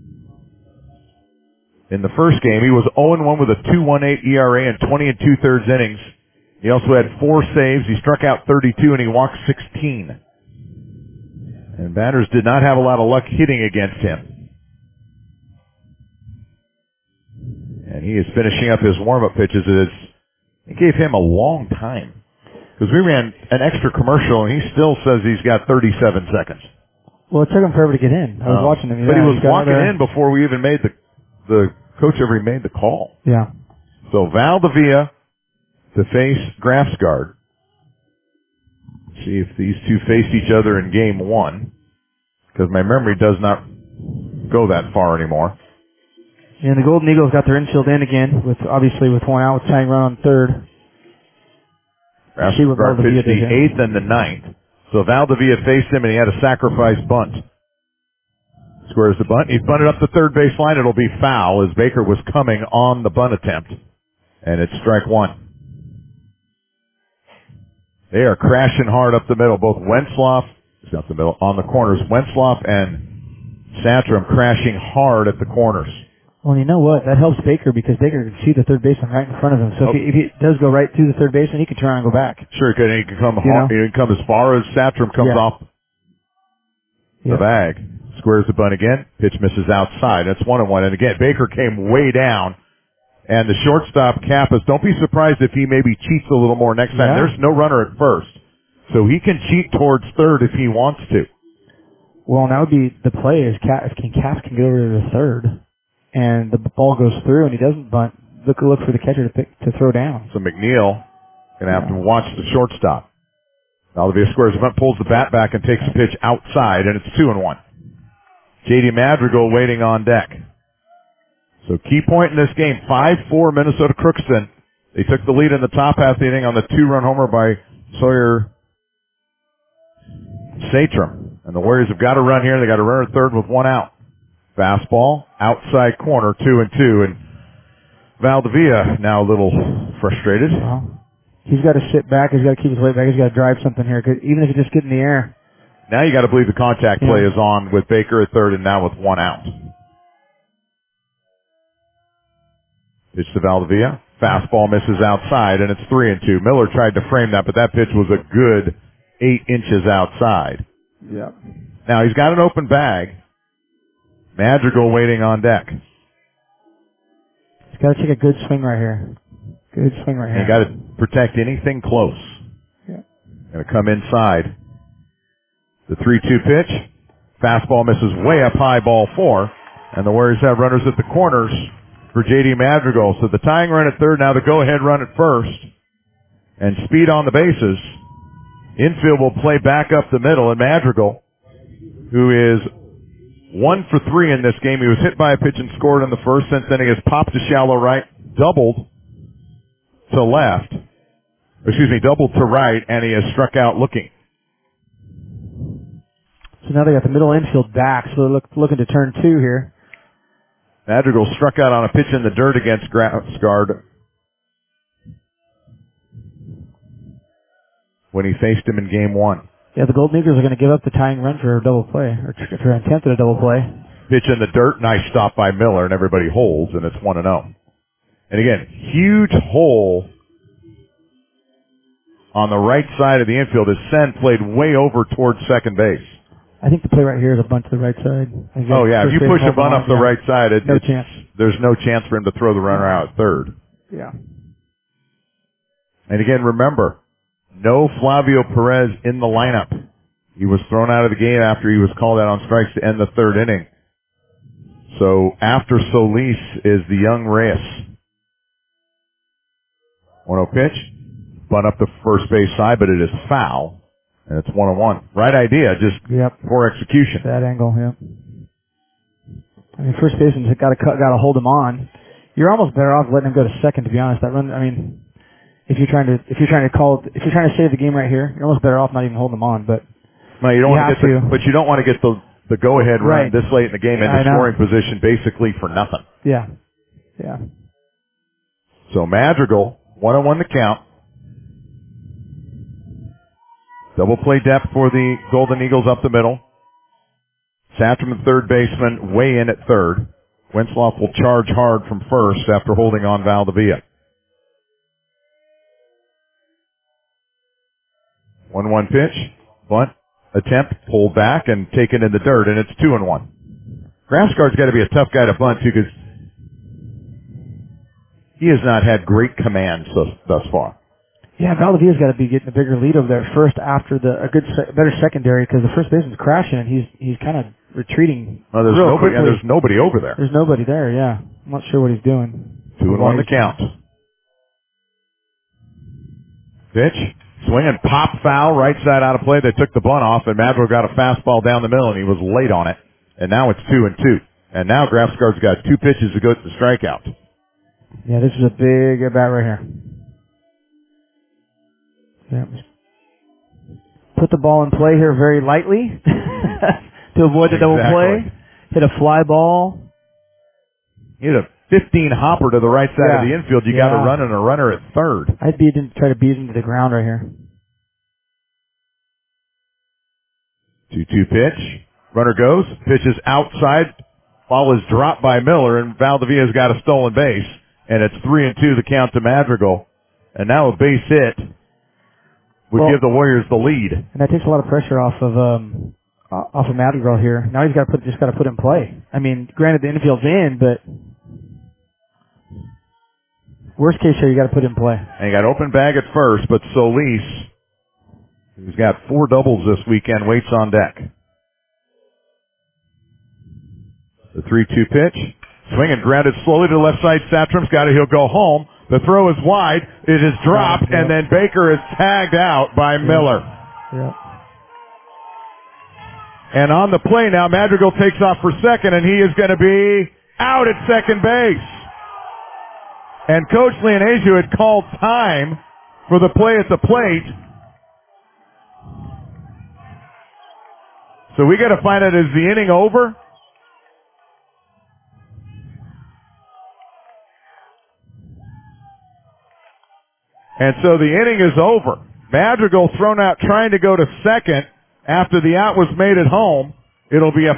the first game, he was 0-1 with a 2.18 ERA and 20 2/3 innings. He also had 4 saves. He struck out 32 and he walked 16. And batters did not have a lot of luck hitting against him. And he is finishing up his warm-up pitches. It gave him a long time. Because we ran an extra commercial and he still says he's got 37 seconds. Well, it took him forever to get in. I was watching him. But he was walking in before we even made the coach ever made the call. Yeah. So Valdivia to face Grafsgaard. See if these two face each other in game 1. Because my memory does not go that far anymore. And the Golden Eagles got their infield in again, obviously with 1 out, with tying run on third. Grafsgaard pitched the 8th and the 9th. So Valdivia faced him and he had a sacrifice bunt. Squares the bunt. He's bunted up the third base line. It'll be foul as Baker was coming on the bunt attempt. And it's strike 1. They are crashing hard up the middle. Both Wentzloff, up the middle, on the corners. Wentzloff and Santrum crashing hard at the corners. Well, you know what? That helps Baker because Baker can see the third baseman right in front of him. So if he does go right to the third baseman, he can turn around and go back. Sure, he can. He can come hard. He can come as far as Santrum comes off the bag. Squares the bunt again. Pitch misses outside. That's 1-1. And again, Baker came way down. And the shortstop, Kappas, don't be surprised if he maybe cheats a little more next time. There's no runner at first. So he can cheat towards third if he wants to. Well, now would be the play is Kappas can go over to the third. And the ball goes through and he doesn't bunt. Look for the catcher to throw down. So McNeil going to have to watch the shortstop. Valdivia squares the bunt, pulls the bat back and takes the pitch outside, and it's 2-1. J.D. Madrigal waiting on deck. So key point in this game, 5-4 Minnesota Crookston. They took the lead in the top half of the inning on the 2-run homer by Sawyer Satrum. And the Warriors have got to run here. They got to run at third with 1 out. Fastball, outside corner, 2-2. And Valdivia now a little frustrated. Well, he's got to sit back. He's got to keep his weight back. He's got to drive something here. 'Cause even if he just get in the air. Now you got to believe the contact play is on with Baker at third and now with 1 out. Pitch to Valdivia. Fastball misses outside, and it's 3-2. Miller tried to frame that, but that pitch was a good 8 inches outside. Yep. Now he's got an open bag. Madrigal waiting on deck. He's got to take a good swing right here. Good swing right here. You got to protect anything close. Yeah. Going to come inside. The 3-2 pitch. Fastball misses way up high, ball 4. And the Warriors have runners at the corners for J.D. Madrigal. So the tying run at third, now the go-ahead run at first. And speed on the bases. Infield will play back up the middle, and Madrigal, who is 1 for 3 in this game. He was hit by a pitch and scored in the first. Since then he has popped to shallow right, doubled to left. Doubled to right, and he has struck out looking. So now they got the middle infield back, so they're looking to turn 2 here. Madrigal struck out on a pitch in the dirt against Grassgard when he faced him in game 1. Yeah, the Golden Eagles are going to give up the tying run for a double play, or for an attempt at a double play. Pitch in the dirt, nice stop by Miller, and everybody holds, and it's 1-0. And again, huge hole on the right side of the infield as Sen played way over towards second base. I think the play right here is a bunt to the right side. Oh yeah, if you push a bunt off the right side, no chance. There's no chance for him to throw the runner out at third. Yeah. And again, remember, no Flavio Perez in the lineup. He was thrown out of the game after he was called out on strikes to end the third inning. So after Solis is the young Reyes. 1-0 pitch. Bunt up the first base side, but it is foul. And it's 1-1. Right idea, just poor execution. That angle, yeah. I mean, first baseman's got to hold him on. You're almost better off letting him go to second, to be honest. That run, I mean, if you're trying to save the game right here, you're almost better off not even holding him on. But you don't want to get but you don't want to get the go-ahead run this late in the game into scoring position, basically for nothing. Yeah, yeah. So Madrigal, 1-1 the count. Double play depth for the Golden Eagles up the middle. Satcham, the third baseman, way in at third. Wensloff will charge hard from first after holding on Valdivia. 1-1 pitch. Bunt. Attempt. Pulled back and taken in the dirt, and it's 2-1. Grassgard's got to be a tough guy to bunt, too, because he has not had great command thus far. Yeah, Valdivia's got to be getting a bigger lead over there first after better secondary, because the first baseman's crashing and he's kind of retreating. Well, there's nobody over there. There's nobody there. Yeah, I'm not sure what he's doing. 2-1 the count. Pitch, swing and pop foul, right side out of play. They took the bunt off, and Madrigal got a fastball down the middle, and he was late on it. And now it's 2-2. And now Grassgard's got 2 pitches to go to the strikeout. Yeah, this is a big at bat right here. Yeah. Put the ball in play here very lightly to avoid the double play. Hit a fly ball. Hit a 15 hopper to the right side of the infield. You got a run and a runner at third. I'd try to beat him to the ground right here. 2-2 pitch. Runner goes. Pitches outside. Ball is dropped by Miller, and Valdivia's got a stolen base. And it's 3-2 the count to Madrigal. And now a base hit would give the Warriors the lead. And that takes a lot of pressure off of Madrigal here. Now he's just got to put it in play. I mean, granted the infield's in, but worst case here, you got to put it in play. And you got open bag at first, but Solis, who's got 4 doubles this weekend, waits on deck. The 3-2 pitch. Swing and grounded slowly to the left side. Satram's got it. He'll go home. The throw is wide. It is dropped, and then Baker is tagged out by Miller. Yeah. And on the play now, Madrigal takes off for second, and he is going to be out at second base. And Coach Leonaziu had called time for the play at the plate. So we got to find out, is the inning over? And so the inning is over. Madrigal thrown out trying to go to second after the out was made at home. It'll be a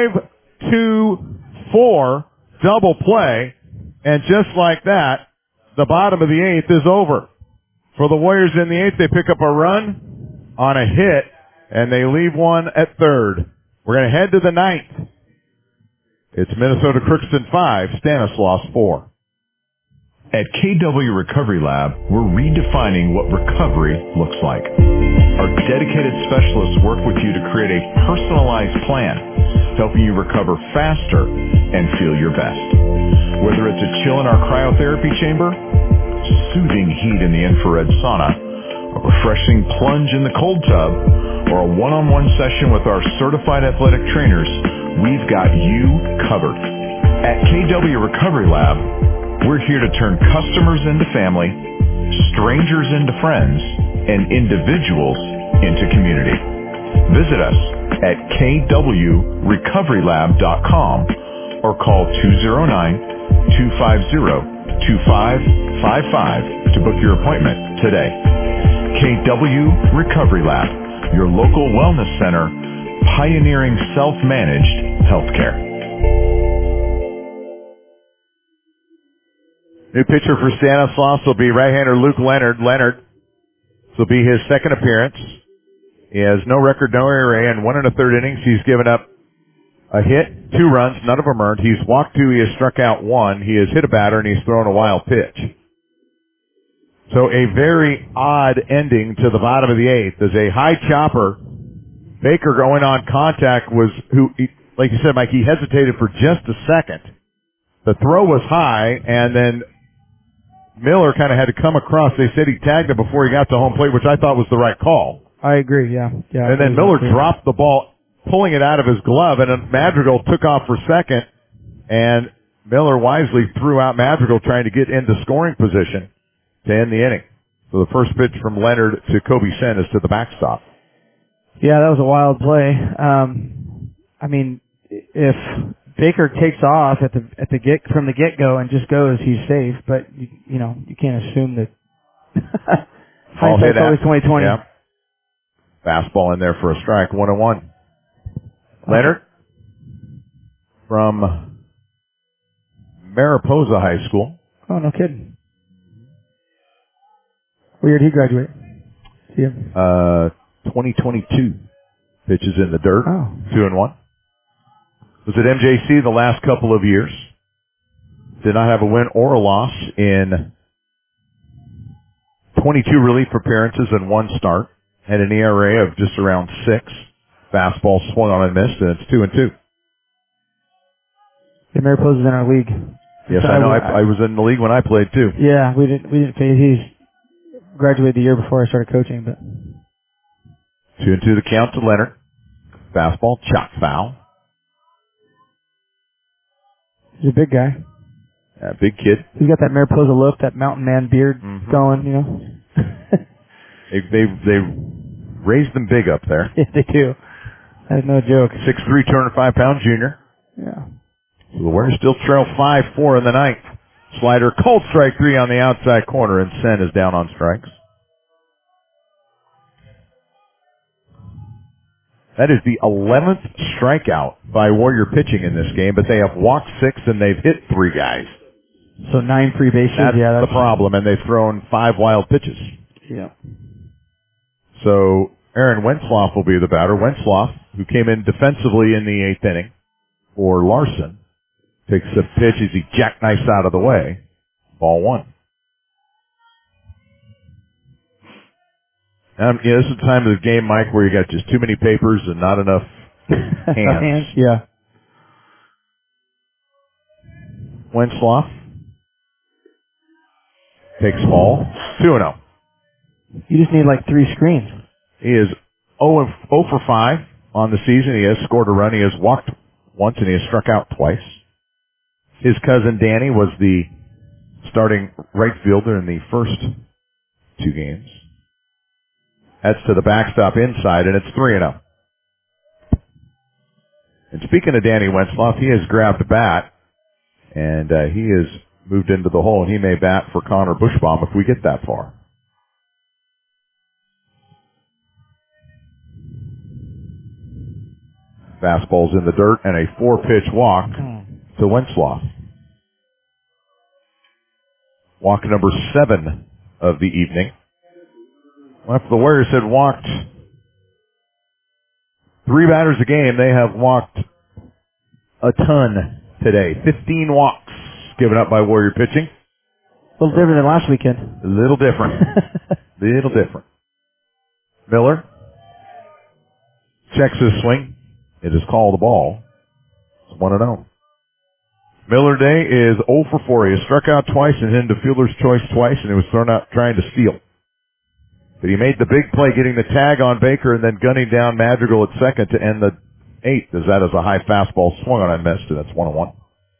5-2-4 double play. And just like that, the bottom of the eighth is over. For the Warriors in the eighth, they pick up a run on a hit, and they leave one at third. We're going to head to the ninth. It's Minnesota Crookston 5, Stanislaus 4. At KW Recovery Lab, we're redefining what recovery looks like. Our dedicated specialists work with you to create a personalized plan, helping you recover faster and feel your best. Whether it's a chill in our cryotherapy chamber, soothing heat in the infrared sauna, a refreshing plunge in the cold tub, or a one-on-one session with our certified athletic trainers, we've got you covered. At KW Recovery Lab, we're here to turn customers into family, strangers into friends, and individuals into community. Visit us at kwrecoverylab.com or call 209-250-2555 to book your appointment today. KW Recovery Lab, your local wellness center, pioneering self-managed healthcare. New pitcher for Stanislaus will be right-hander Luke Leonard. Leonard, this will be his second appearance. He has no record, no ERA, and 1 1/3 innings. He's given up a hit, 2 runs, none of them earned. He's walked 2, he has struck out 1. He has hit a batter, and he's thrown a wild pitch. So a very odd ending to the bottom of the eighth. As a high chopper, Baker going on contact was, like you said, Mike, he hesitated for just a second. The throw was high, and then Miller kind of had to come across. They said he tagged him before he got to home plate, which I thought was the right call. I agree, yeah. And then Miller dropped the ball, pulling it out of his glove, and then Madrigal took off for second, and Miller wisely threw out Madrigal trying to get into scoring position to end the inning. So the first pitch from Leonard to Kobe Sen is to the backstop. Yeah, that was a wild play. I mean, if Baker takes off from the get-go and just goes, he's safe, but you can't assume that. Hindsight's always 20/20. Yeah. Fastball in there for a strike, 1-1. Leonard from Mariposa High School. Oh, no kidding. Where did he graduate? 2022. Pitches in the dirt. Oh. 2-1. Was at MJC the last couple of years. Did not have a win or a loss in 22 relief appearances and 1 start. Had an ERA of just around 6. Fastball swung on and missed, and it's 2-2. Yeah, Mariposa's in our league. Yes, I know. I was in the league when I played too. Yeah, we didn't pay. He's graduated the year before I started coaching, but 2-2 the count to Leonard. Fastball, chop foul. He's a big guy. Yeah, big kid. He's got that Mariposa look, that mountain man beard going, They raised them big up there. Yeah, they do. That's no joke. 6'3", 205-pound junior. Yeah. So the Warriors still trail 5-4 in the ninth. Slider, cold strike 3 on the outside corner, and Sen is down on strikes. That is the 11th strikeout by Warrior pitching in this game, but they have walked 6 and they've hit 3 guys. So 9 free bases. That's that's the problem, and they've thrown 5 wild pitches. Yeah. So Aaron Wentzloff will be the batter. Wentzloff, who came in defensively in the 8th inning for Larson, takes a pitch as he jackknifes out of the way. Ball 1. This is the time of the game, Mike, where you got just too many papers and not enough hands. Yeah. Wentzloff takes ball. 2-0. You just need like 3 screens. He is 0 for 5 on the season. He has scored a run. He has walked once and he has struck out twice. His cousin Danny was the starting right fielder in the first 2 games. That's to the backstop inside, and it's 3-0. And speaking of Danny Wentzloff, he has grabbed a bat, and he has moved into the hole, and he may bat for Connor Bushbaum if we get that far. Fastball's in the dirt, and a 4-pitch walk to Wentzloff. Walk number 7 of the evening. After the Warriors had walked 3 batters a game, they have walked a ton today. 15 walks given up by Warrior pitching. A little different than last weekend. A little different. Little different. Miller checks his swing. It is called a ball. It's 1-0. Miller today is 0 for 4. He has struck out twice and hit into fielder's choice twice, and he was thrown out trying to steal. But he made the big play getting the tag on Baker and then gunning down Madrigal at second to end the 8th, as that is a high fastball swung on and missed, and it's 1-1.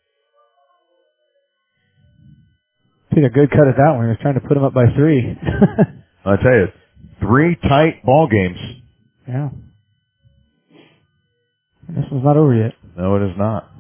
Took a good cut at that one. He was trying to put him up by 3. I tell you, 3 tight ball games. Yeah. And this one's not over yet. No, it is not.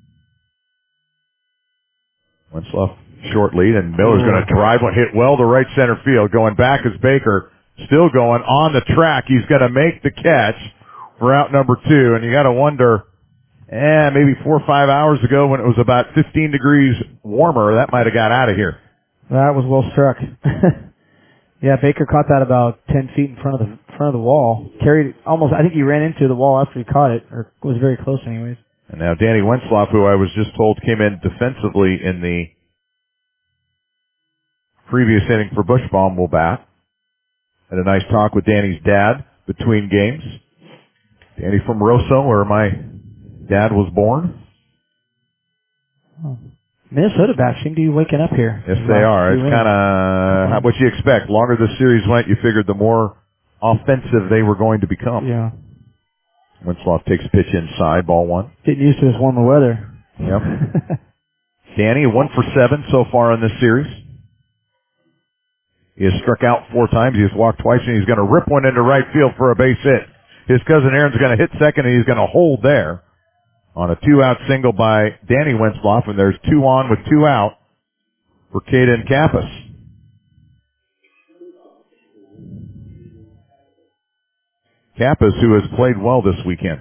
Wentzloff short lead, and Miller's going to drive one, hit well to right center field. Going back is Baker, still going on the track. He's going to make the catch for out number 2, and you got to wonder, maybe 4 or 5 hours ago when it was about 15 degrees warmer, that might have got out of here. That was well struck. Yeah, Baker caught that about 10 feet in front of the wall. Carried it almost, I think he ran into the wall after he caught it, or was very close anyways. And now Danny Wentzloff, who I was just told came in defensively in the previous inning for Bushbaum, will bat. Had a nice talk with Danny's dad between games. Danny from Rosso, where my dad was born. Oh. Minnesota bats seem to be waking up here. Yes, they are. It's kind of what you expect. Longer the series went, you figured the more offensive they were going to become. Yeah. Wentzloff takes a pitch inside, ball 1. Getting used to this warmer weather. Yep. Danny, 1 for 7 so far in this series. He has struck out 4 times. He has walked twice, and he's going to rip one into right field for a base hit. His cousin Aaron's going to hit second, and he's going to hold there on a 2-out single by Danny Wentzloff, and there's 2 on with 2 out for Caden Kappas. Kappas, who has played well this weekend.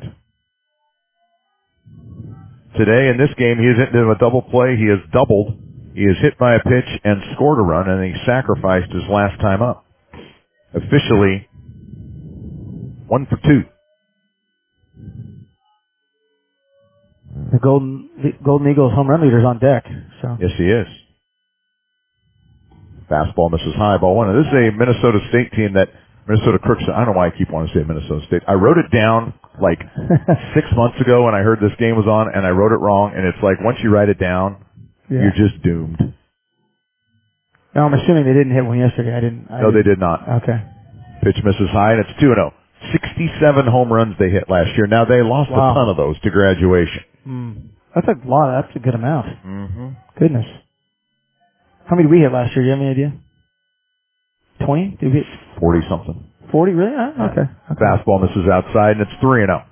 Today in this game, he has hit into a double play. He has doubled. He is hit by a pitch and scored a run, and he sacrificed his last time up. Officially, 1 for 2. The Golden Eagles home run leader's on deck. So yes, he is. Fastball misses high, ball 1. And this is a Minnesota State team that Minnesota Crooks. I don't know why I keep wanting to say Minnesota State. I wrote it down like 6 months ago when I heard this game was on, and I wrote it wrong. And it's like once you write it down, you're just doomed. No, I'm assuming they didn't hit one yesterday. No, they did not. Okay. Pitch misses high, and it's 2-0. 67 home runs they hit last year. Now they lost a ton of those to graduation. That's a lot. That's a good amount. Mm-hmm. Goodness. How many did we hit last year? Do you have any idea? 20? Did we hit 40 something. 40? Really? Okay. Fastball misses outside, and it's 3-0.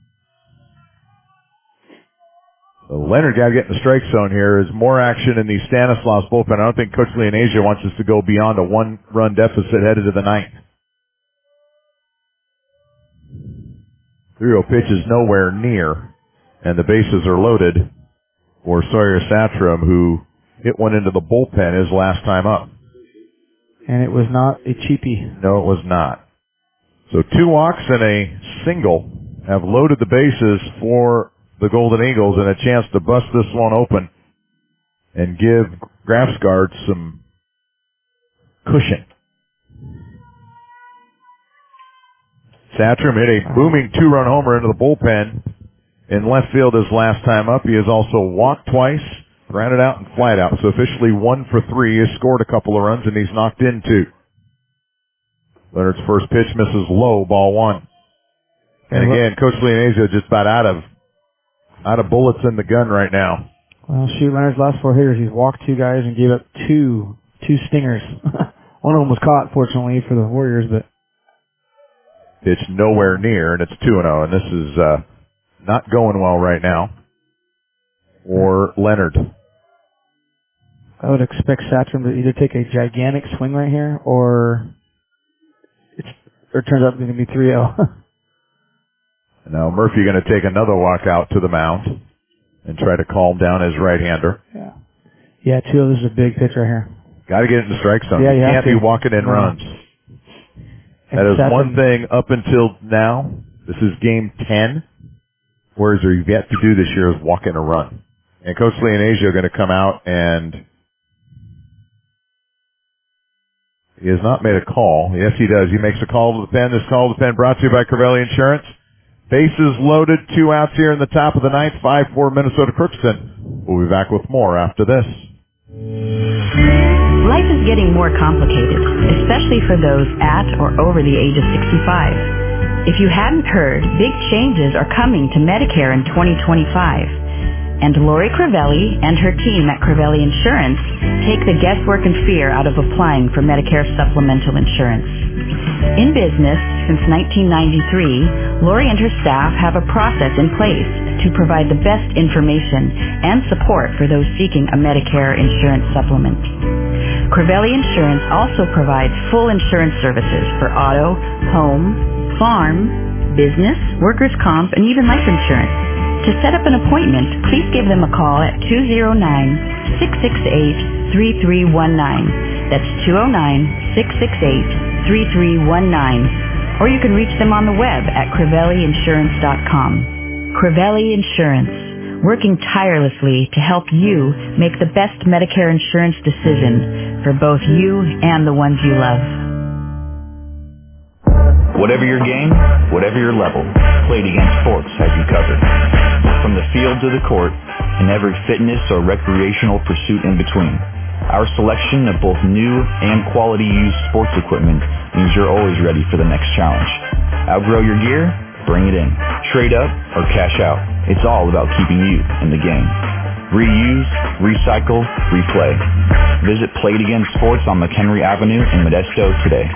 So Leonard got to get in the strike zone here. There's more action in the Stanislaus bullpen. I don't think Coach Leonasia wants us to go beyond a 1-run deficit headed to the 9th. 3-0 pitch is nowhere near, and the bases are loaded for Sawyer Satrom, who hit one into the bullpen his last time up. And it was not a cheapie. No, it was not. So 2 walks and a single have loaded the bases for the Golden Eagles, and a chance to bust this one open and give Grafsgaard some cushion. Satrom hit a booming 2-run homer into the bullpen in left field his last time up. He has also walked twice, grounded out, and flied out. So officially 1 for 3. He has scored a couple of runs, and he's knocked in 2. Leonard's first pitch misses low, ball 1. And again, Coach Leonasia just about out of bullets in the gun right now. Well, shoot, Leonard's last 4 hitters, he's walked 2 guys and gave up two stingers. One of them was caught, fortunately, for the Warriors, but pitch nowhere near, and it's 2-0, and this is not going well right now for Leonard. I would expect Satrom to either take a gigantic swing right here, or it turns out going to be 3-0. Now Murphy going to take another walk out to the mound and try to calm down his right-hander. Yeah, 2-0, this is a big pitch right here. Got to get it in the strike zone. Yeah, you you have can't to. be walking in No. runs. And That is Saturn- one thing up until now. This is game 10. Warriors are yet to do this year is walk in a run. And Coach Leonasia are going to come out, and he has not made a call. Yes, he does. He makes a call to the pen. This call to the pen brought to you by Crivelli Insurance. Bases loaded, 2 outs here in the top of the ninth, 5-4 Minnesota Crookston. We'll be back with more after this. Life is getting more complicated, especially for those at or over the age of 65. If you hadn't heard, big changes are coming to Medicare in 2025. And Lori Crivelli and her team at Crivelli Insurance take the guesswork and fear out of applying for Medicare supplemental insurance. In business since 1993, Lori and her staff have a process in place to provide the best information and support for those seeking a Medicare insurance supplement. Crivelli Insurance also provides full insurance services for auto, home, farm, business, workers' comp, and even life insurance. To set up an appointment, please give them a call at 209-668-3319. That's 209-668-3319. Or you can reach them on the web at crivelliinsurance.com. Crivelli Insurance, working tirelessly to help you make the best Medicare insurance decision for both you and the ones you love. Whatever your game, whatever your level, Play It Again Sports has you covered. From the field to the court, and every fitness or recreational pursuit in between. Our selection of both new and quality used sports equipment means you're always ready for the next challenge. Outgrow your gear? Bring it in. Trade up or cash out. It's all about keeping you in the game. Reuse, recycle, replay. Visit Play It Again Sports on McHenry Avenue in Modesto today.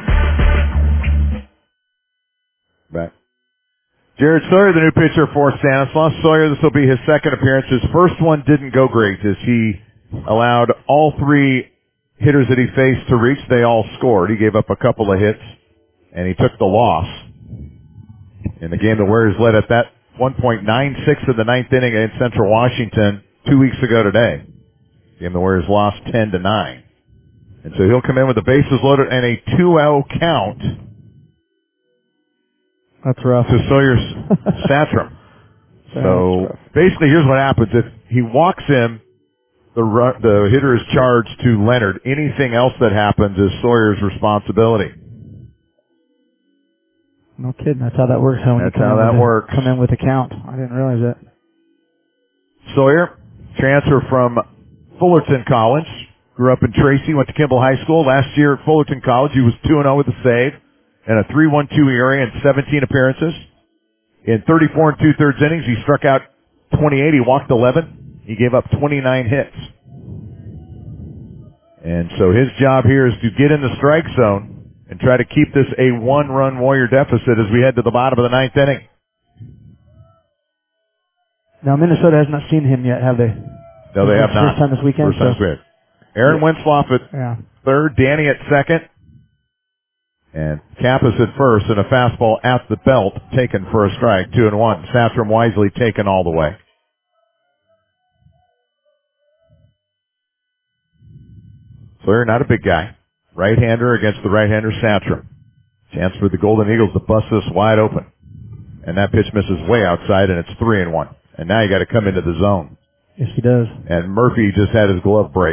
Back. Jared Sawyer, the new pitcher for Stanislaus. Sawyer, this will be his second appearance. His first one didn't go great as he allowed all three hitters that he faced to reach. They all scored. He gave up a couple of hits, and he took the loss. In the game, the Warriors led at that 1.96 of the ninth inning against Central Washington 2 weeks ago today. Game the Warriors lost 10-9. And so he'll come in with the bases loaded and a 2-0 count. That's rough. To Sawyer's Satchram. So basically, here's what happens: if he walks him, the hitter is charged to Leonard. Anything else that happens is Sawyer's responsibility. No kidding. That's how that works. That's how that works. Come in with a count. I didn't realize that. Sawyer, transfer from Fullerton College. Grew up in Tracy, went to Kimball High School. Last year at Fullerton College, he was 2-0 with a save and a 3.12 ERA in 17 appearances. In 34 2/3 innings, he struck out 28. He walked 11. He gave up 29 hits. And so his job here is to get in the strike zone and try to keep this a one-run Warrior deficit as we head to the bottom of the ninth inning. Now, Minnesota has not seen him yet, have they? No, they have not. First time this weekend? First time this weekend. Aaron Winsloff at third, Danny at second, and Kappas at first, and a fastball at the belt taken for a strike, 2-1. Satchram wisely taken all the way. Sawyer, not a big guy. Right-hander against the right-hander, Satchram. Chance for the Golden Eagles to bust this wide open. And that pitch misses way outside, and it's 3-1. And now you got to come into the zone. Yes, he does. And Murphy just had his glove break.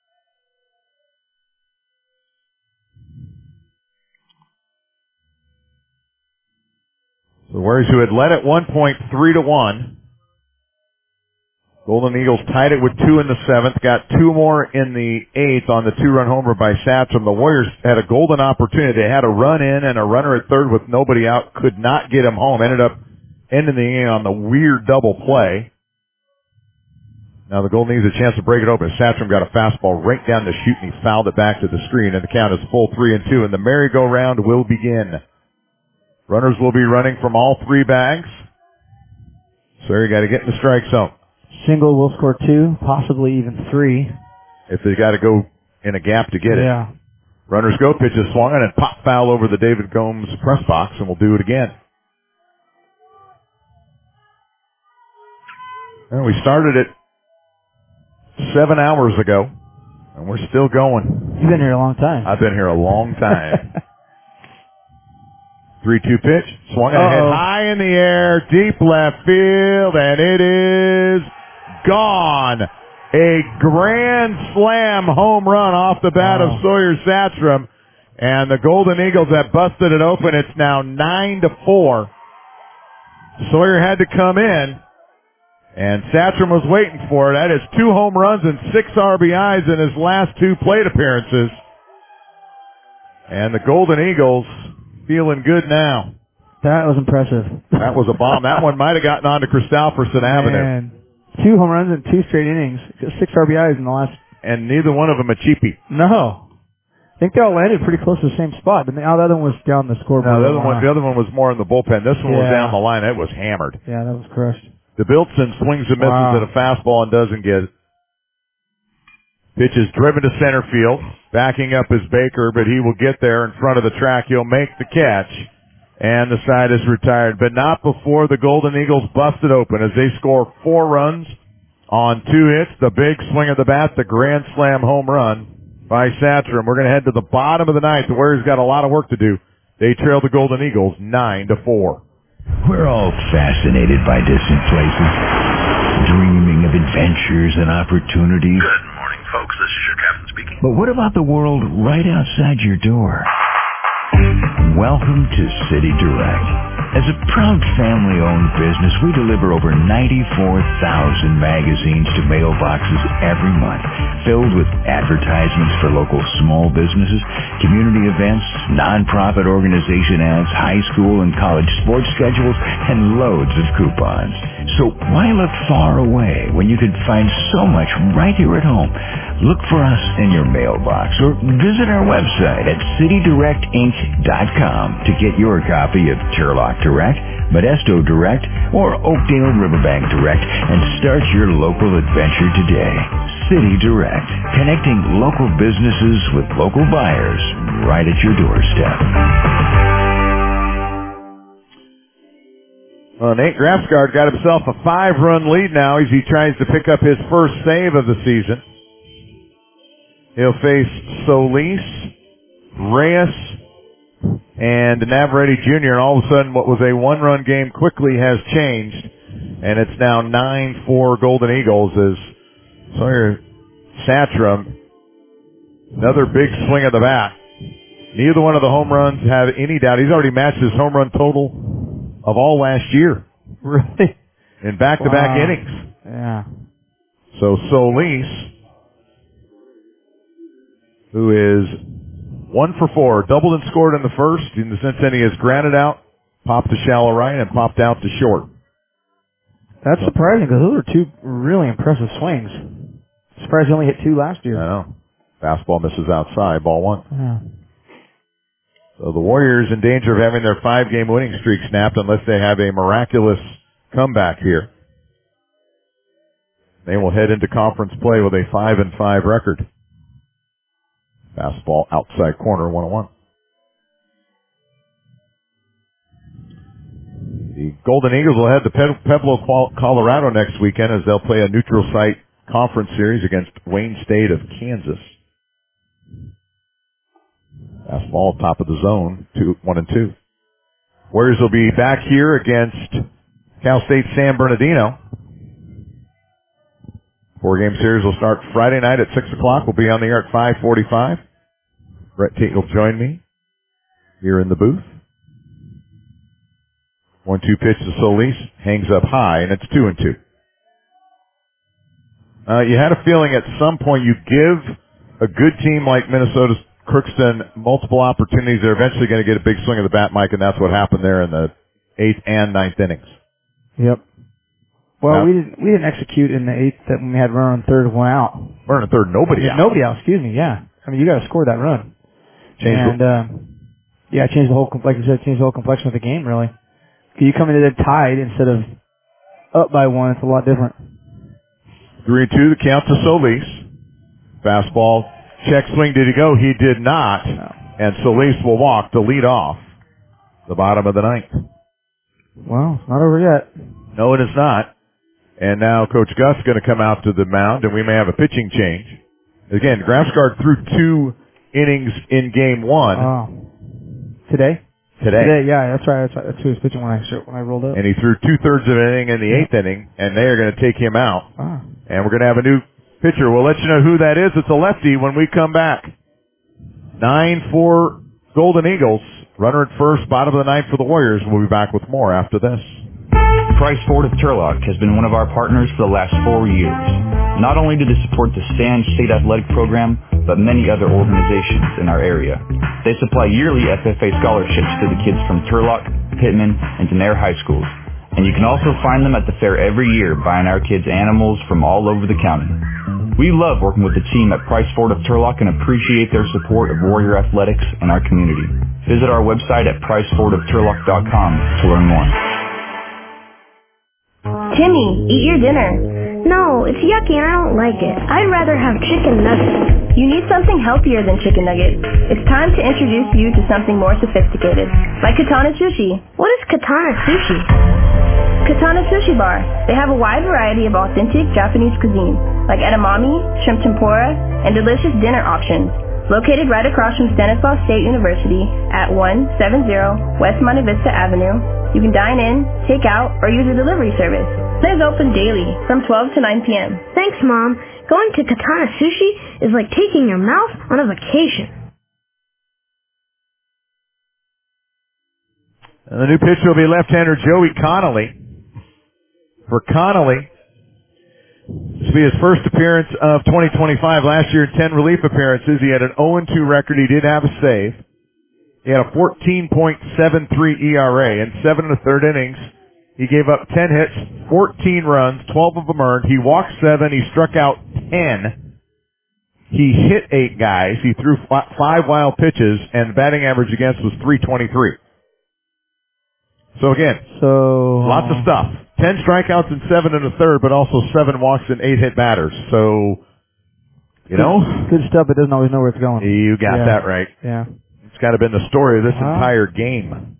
The Warriors, who had led at 3-1. Golden Eagles tied it with 2 in the 7th, got 2 more in the 8th on the 2-run homer by Satchram. The Warriors had a golden opportunity. They had a run in and a runner at third with nobody out, could not get him home, ended up ending the inning on the weird double play. Now the Golden Eagles had a chance to break it open. Satchram got a fastball right down the chute and he fouled it back to the screen, and the count is full 3-2, and the merry-go-round will begin. Runners will be running from all 3 bags. So you got to get in the strike zone. Single will score 2, possibly even 3. If they got to go in a gap to get it. Yeah. Runners go, pitch is swung on and pop foul over the David Gomes press box, and we'll do it again. And we started it 7 hours ago. And we're still going. You've been here a long time. I've been here a long time. 3-2 pitch. Swung and hit high in the air, deep left field, and it is gone. A grand slam home run off the bat of Sawyer Satchram. And the Golden Eagles have busted it open. It's now 9-4. Sawyer had to come in, and Satchram was waiting for it. That is 2 home runs and 6 RBIs in his last 2 plate appearances. And the Golden Eagles feeling good now. That was impressive. That was a bomb. That one might have gotten onto Christopherson Avenue. And 2 home runs in 2 straight innings. 6 RBIs in the last. And neither one of them a cheapie. No. I think they all landed pretty close to the same spot, but the other one was down the scoreboard. No, the other one was more in the bullpen. This one was down the line. It was hammered. Yeah, that was crushed. DeBiltson swings and misses at a fastball and doesn't get it. Pitch is driven to center field. Backing up is Baker, but he will get there in front of the track. He'll make the catch, and the side is retired. But not before the Golden Eagles busted open as they score 4 runs on 2 hits. The big swing of the bat, the grand slam home run by Satchram. We're going to head to the bottom of the ninth. The Warriors got a lot of work to do. They trail the Golden Eagles 9-4. We're all fascinated by distant places, dreaming of adventures and opportunities. Good morning, folks. This is your captain speaking. But what about the world right outside your door? Welcome to City Direct. As a proud family-owned business, we deliver over 94,000 magazines to mailboxes every month, filled with advertisements for local small businesses, community events, nonprofit organization ads, high school and college sports schedules, and loads of coupons. So why look far away when you could find so much right here at home? Look for us in your mailbox or visit our website at citydirectinc.com to get your copy of Turlock Direct, Modesto Direct, or Oakdale Riverbank Direct and start your local adventure today. City Direct, connecting local businesses with local buyers right at your doorstep. Well, Nate Grafsgaard got himself a 5-run lead now as he tries to pick up his first save of the season. He'll face Solis, Reyes, and Navarrete Jr. And all of a sudden, what was a 1-run game quickly has changed, and it's now 9-4 Golden Eagles as Sawyer Satchram, another big swing of the bat. Neither one of the home runs have any doubt. He's already matched his home run total of all last year. Really? In back-to-back innings. Yeah. So Solis, who is 1 for 4, doubled and scored in the first, and since then he has grounded out, popped to shallow right, and popped out to short. That's surprising because those are 2 really impressive swings. Surprised he only hit 2 last year. I know. Fastball misses outside, ball 1. Yeah. So the Warriors in danger of having their 5-game winning streak snapped unless they have a miraculous comeback here. They will head into conference play with a 5-5 record. Fastball outside corner, 1-1. The Golden Eagles will head to Pueblo, Colorado next weekend as they'll play a neutral site conference series against Wayne State of Kansas. Fastball top of the zone, 1-2. Warriors will be back here against Cal State San Bernardino. 4-game series will start Friday night at 6 o'clock. We'll be on the air at 5:45. Brett Tate will join me here in the booth. 1-2 pitch to Solis, hangs up high, and it's 2-2. You had a feeling at some point you give a good team like Minnesota's Crookston multiple opportunities. They're eventually going to get a big swing of the bat, Mike, and that's what happened there in the 8th and 9th innings. Yep. Well, we didn't execute in the 8th that when we had run on 3rd, 1 out. Run on 3rd, nobody out. Nobody out, excuse me, yeah. I mean, you got to score that run. Changed the whole, like you said, changed the whole complexion of the game, really. You come into there tied instead of up by 1, it's a lot different. 3-2, the count to Solis. Fastball, check swing, did he go? He did not. No. And Solis will walk to lead off the bottom of the 9th. Well, it's not over yet. No, it is not. And now Coach Gus is going to come out to the mound, and we may have a pitching change. Again, Grassgard threw 2 innings in game 1 Today, today. yeah, that's right. That's who he was pitching when I rolled up. And he threw 2/3 of an inning in the 8th inning, and they are going to take him out. And we're going to have a new pitcher. We'll let you know who that is. It's a lefty when we come back. 9 for Golden Eagles. Runner at first, bottom of the 9th for the Warriors. We'll be back with more after this. Price Ford of Turlock has been one of our partners for the last 4 years. Not only do they support the STAND State Athletic Program, but many other organizations in our area. They supply yearly FFA scholarships to the kids from Turlock, Pittman, and Denair High Schools. And you can also find them at the fair every year buying our kids animals from all over the county. We love working with the team at Price Ford of Turlock and appreciate their support of Warrior Athletics and our community. Visit our website at pricefordofturlock.com to learn more. Timmy, eat your dinner. No, it's yucky and I don't like it. I'd rather have chicken nuggets. You need something healthier than chicken nuggets. It's time to introduce you to something more sophisticated, like Katana Sushi. What is Katana Sushi? Katana Sushi Bar. They have a wide variety of authentic Japanese cuisine, like edamame, shrimp tempura, and delicious dinner options. Located right across from Stanislaus State University at 170 West Monte Vista Avenue, you can dine in, take out, or use a delivery service. They're open daily from 12 to 9 p.m. Thanks, Mom. Going to Katana Sushi is like taking your mouth on a vacation. And the new pitcher will be left-hander Joey Connolly. For Connolly, this will be his first appearance of 2025. Last year, 10 relief appearances. He had an 0-2 record. He did have a save. He had a 14.73 ERA. In 7 1/3 innings, he gave up 10 hits, 14 runs, 12 of them earned. He walked 7. He struck out 10. He hit 8 guys. He threw 5 wild pitches, and the batting average against was .323. So again, lots of stuff. 10 strikeouts in 7 1/3, but also 7 walks and 8 hit batters. So, you know. Good stuff, but doesn't always know where it's going. You got that right. Yeah. It's got to have been the story of this entire game.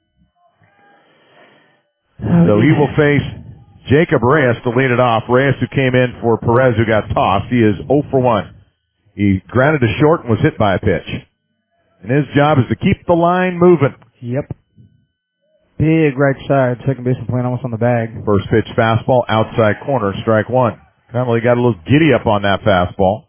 So he will face Jacob Reyes to lead it off. Reyes, who came in for Perez, who got tossed. He is 0 for 1. He grounded to short and was hit by a pitch. And his job is to keep the line moving. Yep. Big right side. Second baseman playing almost on the bag. First pitch fastball, outside corner, strike 1. Connolly got a little giddy up on that fastball.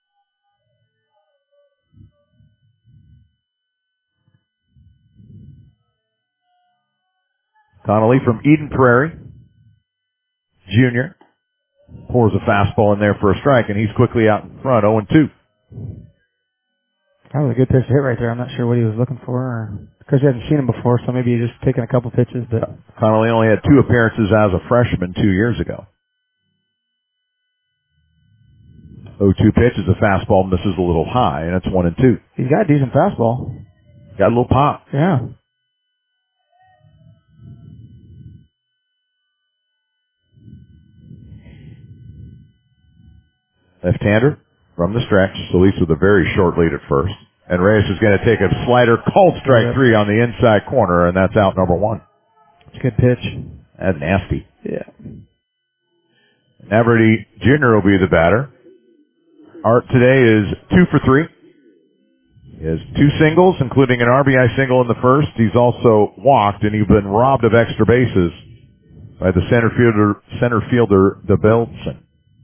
Connolly from Eden Prairie, junior, pours a fastball in there for a strike, and he's quickly out in front, 0-2. That was a good pitch to hit right there. I'm not sure what he was looking for. Because you hadn't seen him before, so maybe he's just taking a couple pitches. But Connolly only had 2 appearances as a freshman 2 years ago. 0-2 pitch is a fastball, misses a little high, and it's 1-2. He's got a decent fastball. Got a little pop. Yeah. Left-hander from the stretch, Solis with a very short lead at first. And Reyes is going to take a slider, called strike 3 on the inside corner, and that's out number 1. It's a good pitch. That's nasty. Yeah. Navarrete Jr. will be the batter. Art today is 2 for 3. He has 2 singles, including an RBI single in the first. He's also walked, and he's been robbed of extra bases by the center fielder DeBelson.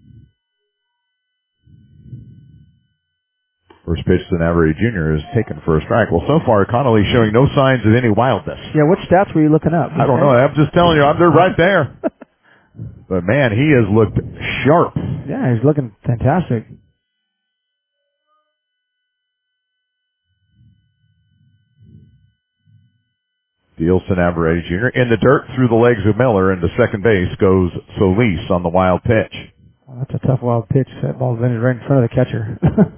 First pitch to Navarrete Jr. is taken for a strike. Well, so far, Connolly showing no signs of any wildness. Yeah, what stats were you looking up? I don't know. I'm just telling you, they're right there. But, man, he has looked sharp. Yeah, he's looking fantastic. Deals to Navarrete Jr. In the dirt through the legs of Miller, and to second base goes Solis on the wild pitch. Well, that's a tough wild pitch. That ball's landed right in front of the catcher.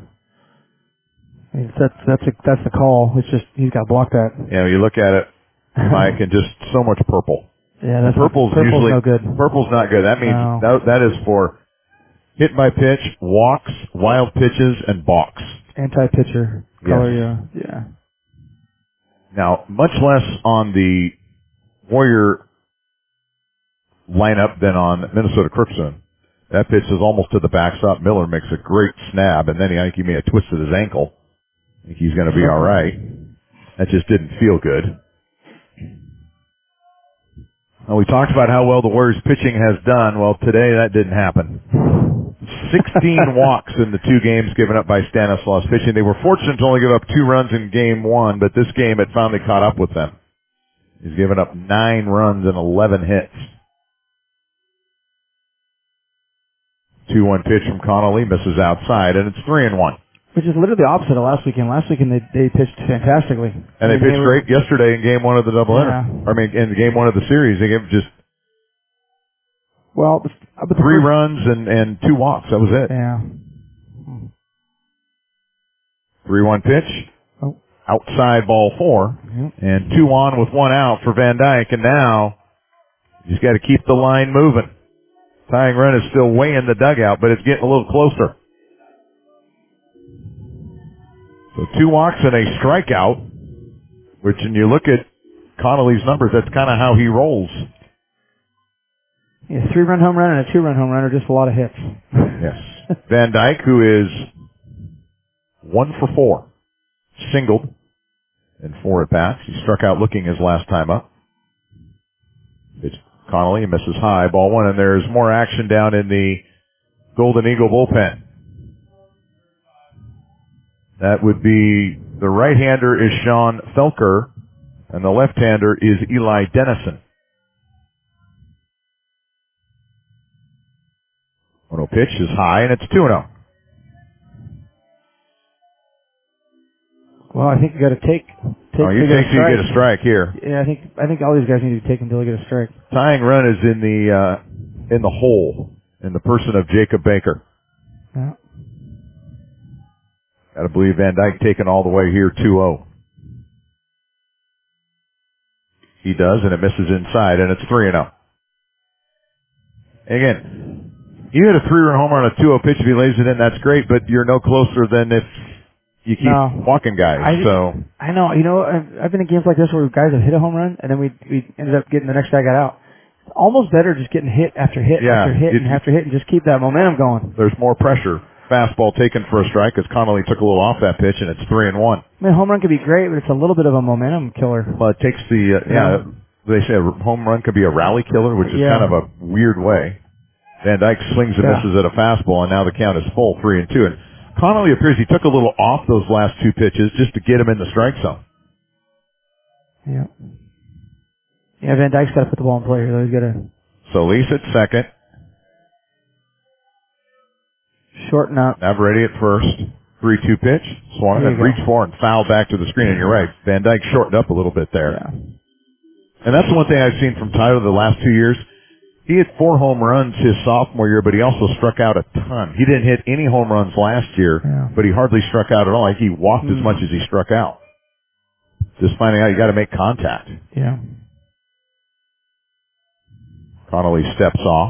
That's the call. It's just he's got to block that. Yeah, you look at it, Mike, and just so much purple. Yeah, that's purple's usually no good. Purple's not good. That means that is for hit by pitch, walks, wild pitches, and balks. Anti-pitcher color. Yeah. Now, much less on the Warrior lineup than on Minnesota Crookston. That pitch is almost to the backstop. Miller makes a great snap, and then I think he may have twisted his ankle. I think he's going to be all right. That just didn't feel good. Well, we talked about how well the Warriors pitching has done. Well, today that didn't happen. 16 walks in the 2 games given up by Stanislaus pitching. They were fortunate to only give up 2 runs in game 1, but this game it finally caught up with them. He's given up 9 runs and 11 hits. 2-1 pitch from Connolly, misses outside, and it's 3-1. Which is literally the opposite of last weekend. Last weekend they pitched fantastically. And they pitched great yesterday in game 1 of the doubleheader. Yeah. I mean, in game 1 of the series, they gave just but 3 runs and 2 walks. That was it. Yeah. 3-1 pitch. Oh. Outside ball 4. Yep. And 2 on with 1 out for Van Dyke. And now, you just got to keep the line moving. Tying run is still way in the dugout, but it's getting a little closer. So 2 walks and a strikeout, which when you look at Connolly's numbers, that's kind of how he rolls. Yeah, 3-run home run and a 2-run home run are just a lot of hits. Yes. Van Dyke, who is 1 for 4, singled in 4 at-bats. He struck out looking his last time up. It's Connolly misses high, ball 1, and there's more action down in the Golden Eagle bullpen. That would be the right-hander is Sean Felker, and the left-hander is Eli Dennison. 1-0 pitch is high, and it's 2-0. Well, I think you got to take. You think you get a strike here? Yeah, I think all these guys need to take until they get a strike. Tying run is in the hole in the person of Jacob Baker. Yeah. Got to believe Van Dyke taking all the way here 2-0. He does, and it misses inside, and it's 3-0. Again, you hit a 3-run homer on a 2-0 pitch. If he lays it in, that's great, but you're no closer than if you keep walking guys. I know. You know, I've been in games like this where guys have hit a home run, and then we ended up getting the next guy got out. It's almost better just getting hit after hit after hit after hit and just keep that momentum going. There's more pressure. Fastball taken for a strike as Connolly took a little off that pitch, and it's 3-1. I mean, home run could be great, but it's a little bit of a momentum killer. Well, it takes they say a home run could be a rally killer, which is kind of a weird way. Van Dyke swings and misses at a fastball, and now the count is full, 3-2. And Connolly appears he took a little off those last 2 pitches just to get him in the strike zone. Yeah. Yeah, Van Dyke's got to put the ball in play here, though. He's got to. Solis at second. Shorten up. Navarrete at first. 3-2 pitch. Swung and reached for and fouled back to the screen, and you're right. Van Dyke shortened up a little bit there. Yeah. And that's the one thing I've seen from Tyler the last 2 years. He hit 4 home runs his sophomore year, but he also struck out a ton. He didn't hit any home runs last year, but he hardly struck out at all. Like he walked as much as he struck out. Just finding out you got to make contact. Yeah. Connolly steps off.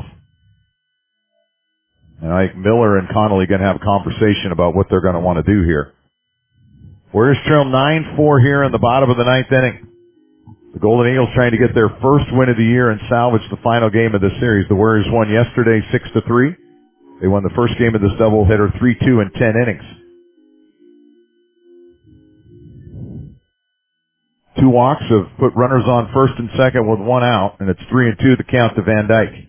And I think Miller and Connolly going to have a conversation about what they're going to want to do here. Warriors trail 9-4 here in the bottom of the 9th inning. The Golden Eagles trying to get their first win of the year and salvage the final game of the series. The Warriors won yesterday 6-3. They won the first game of this doubleheader 3-2 in 10 innings. 2 walks have put runners on first and second with 1 out, and it's 3-2 the count to Van Dyke.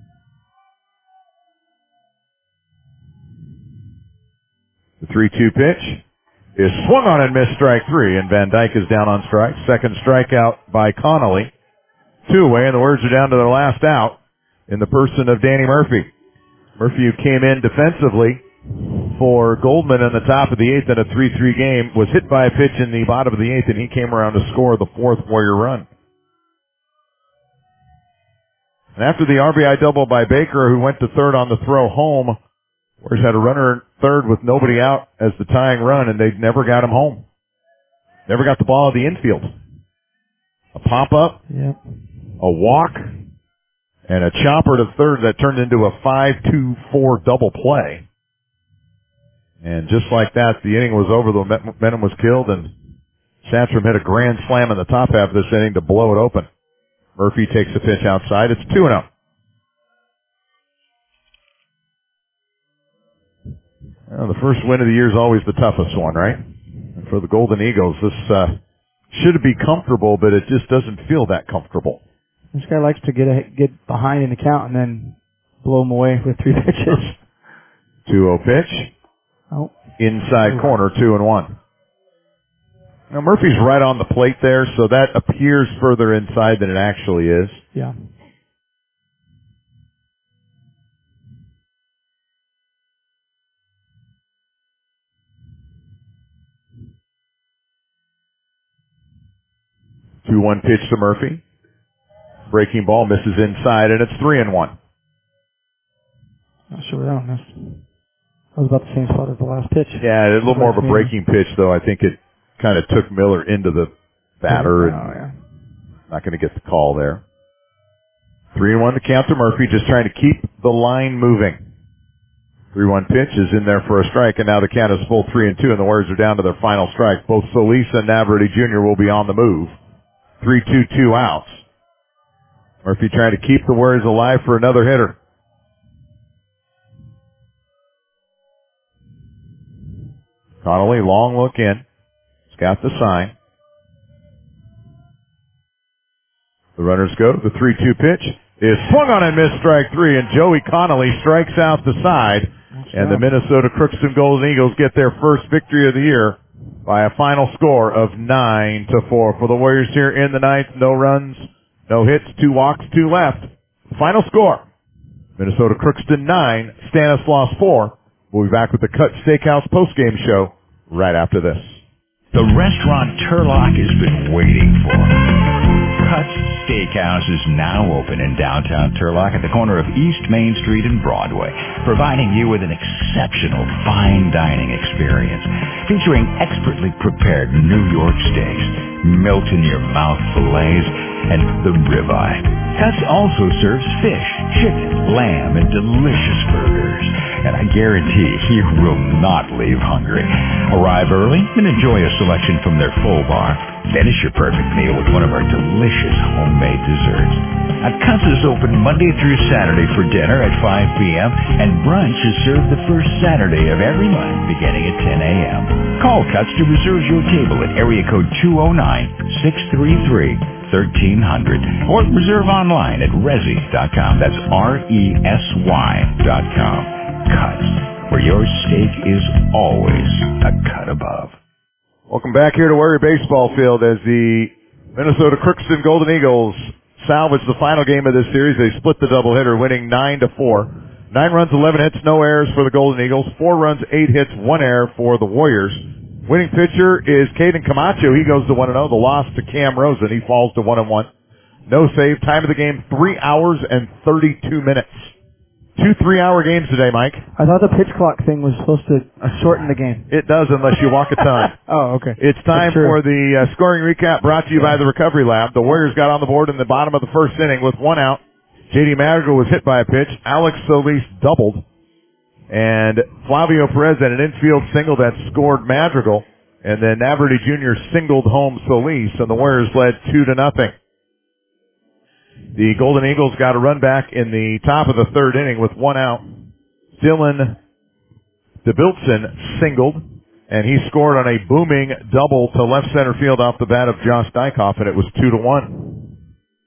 The 3-2 pitch is swung on and missed, strike 3, and Van Dyke is down on strike. Second strikeout by Connolly. 2 away, and the Warriors are down to their last out in the person of Danny Murphy. Murphy, who came in defensively for Goldman in the top of the 8th in a 3-3 game, was hit by a pitch in the bottom of the 8th, and he came around to score the 4th Warrior run. And after the RBI double by Baker, who went to third on the throw home, Warriors had a runner third with nobody out as the tying run, and they never got him home. Never got the ball at the infield. A pop-up, a walk, and a chopper to third that turned into a 5-2-4 double play. And just like that, the inning was over, the momentum was killed, and Sandstrom hit a grand slam in the top half of this inning to blow it open. Murphy takes the pitch outside. It's 2-0. Well, the first win of the year is always the toughest one, right? And for the Golden Eagles, this should be comfortable, but it just doesn't feel that comfortable. This guy likes to get behind in the count and then blow him away with 3 pitches. 2-0 pitch. Oh. Inside corner, 2-1. Now Murphy's right on the plate there, so that appears further inside than it actually is. Yeah. Two-one pitch to Murphy. Breaking ball misses inside, and it's 3-1. Not sure where that one missed. That was about the same spot as the last pitch. Yeah, a little more of a breaking pitch, though. I think it kind of took Miller into the batter. Yeah. Not going to get the call there. 3-1 the count to Murphy, just trying to keep the line moving. 3-1 pitch is in there for a strike, and now the count is full 3-2, and the Warriors are down to their final strike. Both Solis and Navarrete Jr. will be on the move. 3-2, 2 outs. Murphy trying to keep the Warriors alive for another hitter. Connolly, long look in. He's got the sign. The runners go. The 3-2 pitch is swung on and missed, strike 3, and Joey Connolly strikes out the side. And the Minnesota Crookston Golden Eagles get their first victory of the year by a final score of 9-4. For the Warriors here in the ninth, no runs, no hits, 2 walks, 2 left. Final score, Minnesota Crookston 9, Stanislaus 4. We'll be back with the Cut Steakhouse postgame show right after this. The restaurant Turlock has been waiting for. Cuts Steakhouse is now open in downtown Turlock at the corner of East Main Street and Broadway, providing you with an exceptional fine dining experience featuring expertly prepared New York steaks, melt-in-your-mouth fillets, and the ribeye. Cuts also serves fish, chicken, lamb, and delicious burgers. And I guarantee you will not leave hungry. Arrive early and enjoy a selection from their full bar. Finish your perfect meal with one of our delicious homemade desserts. Now, Cuts is open Monday through Saturday for dinner at 5 p.m. and brunch is served the first Saturday of every month beginning at 10 a.m. Call Cuts to reserve your table at area code 209-633-1300 or reserve online at Resy.com. That's RESY.com. Cuts, where your steak is always a cut above. Welcome back here to Warrior Baseball Field as the Minnesota Crookston Golden Eagles salvage the final game of this series. They split the doubleheader, winning 9-4. 9 runs, 11 hits, no errors for the Golden Eagles. 4 runs, 8 hits, 1 error for the Warriors. Winning pitcher is Caden Camacho. He goes to 1-0. The loss to Cam Rosen. He falls to 1-1. No save. Time of the game, 3 hours and 32 minutes. 2 3-hour games today, Mike. I thought the pitch clock thing was supposed to shorten the game. It does unless you walk a ton. Oh, okay. It's time for the scoring recap brought to you by the Recovery Lab. The Warriors got on the board in the bottom of the first inning with 1 out. J.D. Madrigal was hit by a pitch. Alex Solis doubled. And Flavio Perez had an infield single that scored Madrigal. And then Navarrete Jr. singled home Solis, and the Warriors led 2-0. The Golden Eagles got a run back in the top of the third inning with 1 out. Dylan DeBiltson singled, and he scored on a booming double to left center field off the bat of Josh Dykoff, and it was 2-1.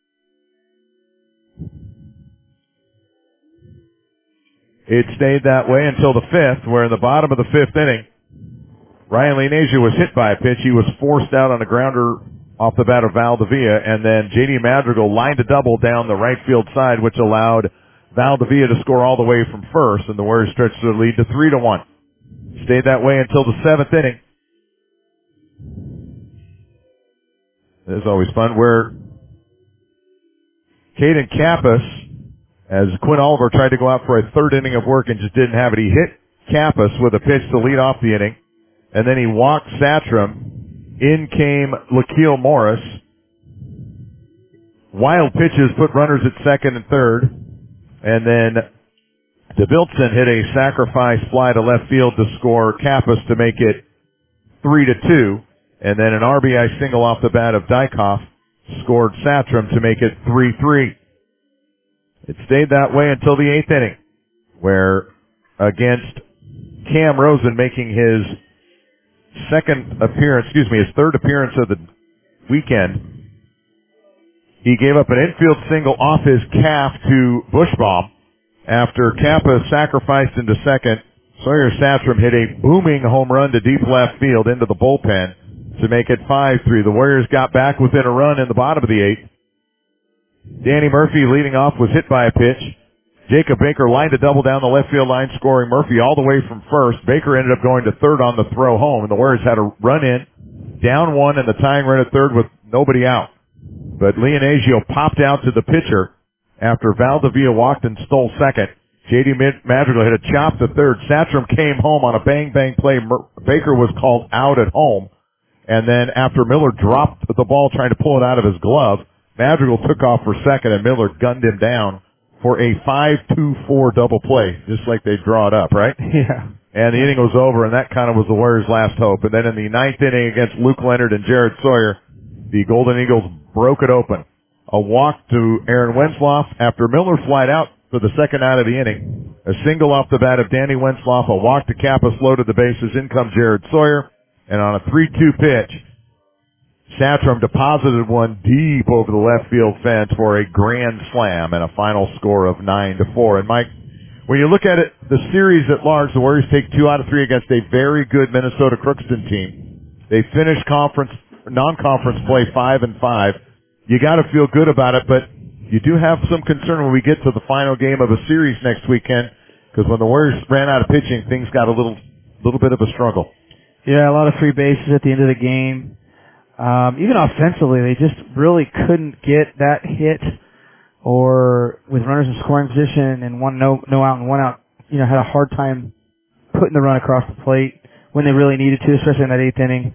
It stayed that way until the fifth, where in the bottom of the fifth inning, Ryan Lenasia was hit by a pitch. He was forced out on a grounder off the bat of Valdivia, and then J.D. Madrigal lined a double down the right field side, which allowed Valdivia to score all the way from first, and the Warriors stretched their lead to 3-1. Stayed that way until the seventh inning. This is always fun, where Caden Kappas, as Quinn Oliver tried to go out for a third inning of work and just didn't have it, he hit Kappas with a pitch to lead off the inning, and then he walked Satrom. In came Lakeel Morris. Wild pitches put runners at second and third. And then DeBiltson hit a sacrifice fly to left field to score Kappas to make it 3-2. And then an RBI single off the bat of Dykoff scored Satrom to make it 3-3. It stayed that way until the eighth inning, where against Cam Rosen making his his third appearance of the weekend. He gave up an infield single off his calf to Bushbaum after Kappa sacrificed into second. Sawyer Satrom hit a booming home run to deep left field into the bullpen to make it 5-3. The Warriors got back within a run in the bottom of the eighth. Danny Murphy leading off was hit by a pitch. Jacob Baker lined a double down the left field line, scoring Murphy all the way from first. Baker ended up going to third on the throw home, and the Warriors had a run in, down one, and the tying run at third with nobody out. But Leonasio popped out to the pitcher after Valdivia walked and stole second. J.D. Madrigal hit a chop to third. Satrom came home on a bang-bang play. Baker was called out at home. And then after Miller dropped the ball trying to pull it out of his glove, Madrigal took off for second, and Miller gunned him down for a 5-2-4 double play, just like they draw it up, right? Yeah. And the inning was over, and that kind of was the Warriors' last hope. And then in the ninth inning against Luke Leonard and Jared Sawyer, the Golden Eagles broke it open. A walk to Aaron Wensloff after Miller flied out for the second out of the inning. A single off the bat of Danny Wensloff, a walk to Kappa, slow to the bases. In comes Jared Sawyer, and on a 3-2 pitch, Satrom deposited one deep over the left field fence for a grand slam and a final score of 9-4. And Mike, when you look at it, the series at large, the Warriors take 2 out of 3 against a very good Minnesota Crookston team. They finished non-conference play 5-5. You got to feel good about it, but you do have some concern when we get to the final game of a series next weekend, because when the Warriors ran out of pitching, things got a little bit of a struggle. Yeah, a lot of free bases at the end of the game. Even offensively, they just really couldn't get that hit, or with runners in scoring position and no out and one out, had a hard time putting the run across the plate when they really needed to, especially in that eighth inning.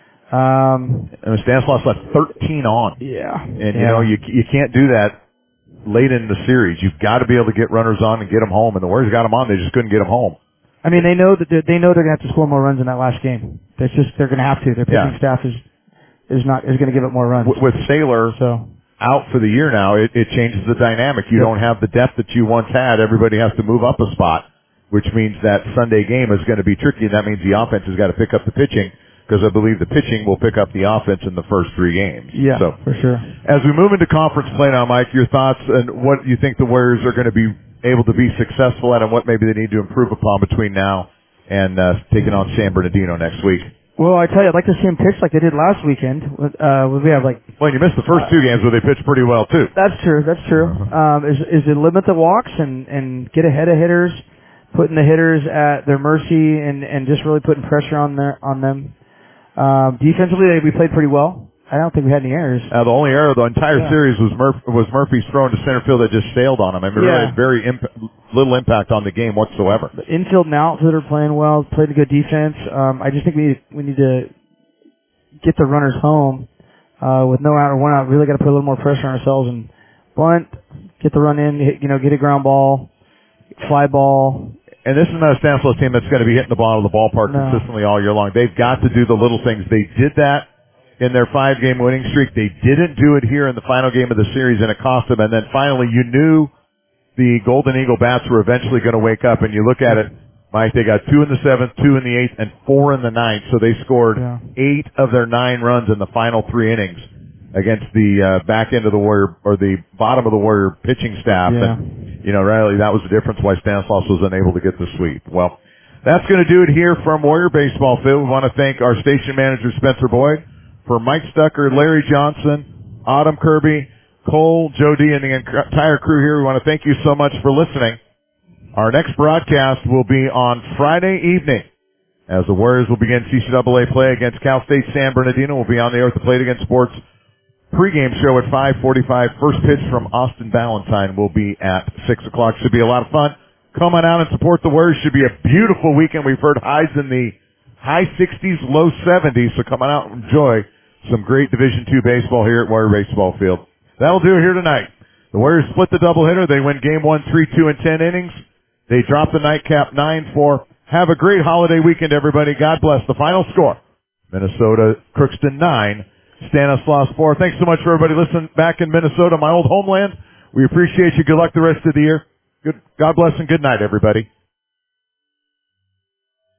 And Stanislaus left 13 on. Yeah. And you can't do that late in the series. You've got to be able to get runners on and get them home. And the Warriors got them on. They just couldn't get them home. I mean, they know they're going to have to score more runs in that last game. They're going to have to. Their pitching staff is going to give up more runs. With Saylor out for the year now, it changes the dynamic. You don't have the depth that you once had. Everybody has to move up a spot, which means that Sunday game is going to be tricky. And that means the offense has got to pick up the pitching, because I believe the pitching will pick up the offense in the first 3 games. Yeah, so, for sure. As we move into conference play now, Mike, your thoughts and what you think the Warriors are going to be able to be successful at, and what maybe they need to improve upon between now and taking on San Bernardino next week. Well, I tell you, I'd like to see them pitch like they did last weekend. We have Well, you missed the first 2 games where they pitched pretty well too. That's true. Is to limit the walks and get ahead of hitters, putting the hitters at their mercy, and just really putting pressure on them. Defensively, we played pretty well. I don't think we had any errors. The only error of the entire series was Murphy's throw into center field that just sailed on him. I mean, it really had very little impact on the game whatsoever. The infield and outfield are playing well, played a good defense. I just think we need to get the runners home with no out or one out. Really got to put a little more pressure on ourselves and bunt, get the run in, get a ground ball, fly ball. And this is not a Stanislaus team that's going to be hitting the ball of the ballpark consistently all year long. They've got to do the little things. They did that in their 5-game winning streak. They didn't do it here in the final game of the series, and it cost them. And then finally, you knew the Golden Eagle bats were eventually going to wake up. And you look at it, Mike, they got 2 in the 7th, 2 in the 8th, and 4 in the 9th. So they scored 8 of their 9 runs in the final 3 innings against the back end of the Warrior, or the bottom of the Warrior pitching staff. Yeah. And, really, that was the difference why Stanislaus was unable to get the sweep. Well, that's going to do it here from Warrior Baseball Field. We want to thank our station manager, Spencer Boyd. For Mike Stucker, Larry Johnson, Autumn Kirby, Cole, Jody, and the entire crew here, we want to thank you so much for listening. Our next broadcast will be on Friday evening, as the Warriors will begin CCAA play against Cal State San Bernardino. We'll be on the air with the Play It Again Sports pregame show at 5:45. First pitch from Austin Valentine will be at 6 o'clock. Should be a lot of fun. Come on out and support the Warriors. Should be a beautiful weekend. We've heard highs in the high 60s, low 70s, so come on out and enjoy some great Division II baseball here at Warrior Baseball Field. That'll do it here tonight. The Warriors split the doubleheader. They win Game 1, 3-2 in 10 innings. They drop the nightcap 9-4. Have a great holiday weekend, everybody. God bless. The final score, Minnesota Crookston 9, Stanislaus 4. Thanks so much for everybody listening back in Minnesota, my old homeland. We appreciate you. Good luck the rest of the year. God bless and good night, everybody.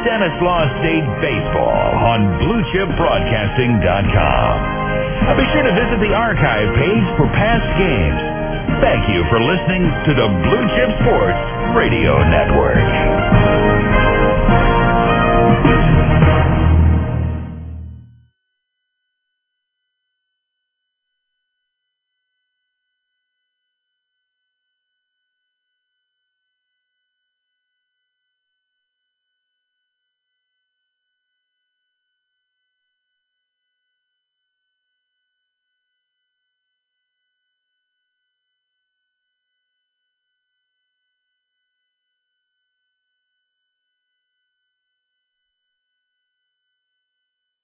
Stanislaus State Baseball on BlueChipBroadcasting.com. Be sure to visit the archive page for past games. Thank you for listening to the Blue Chip Sports Radio Network.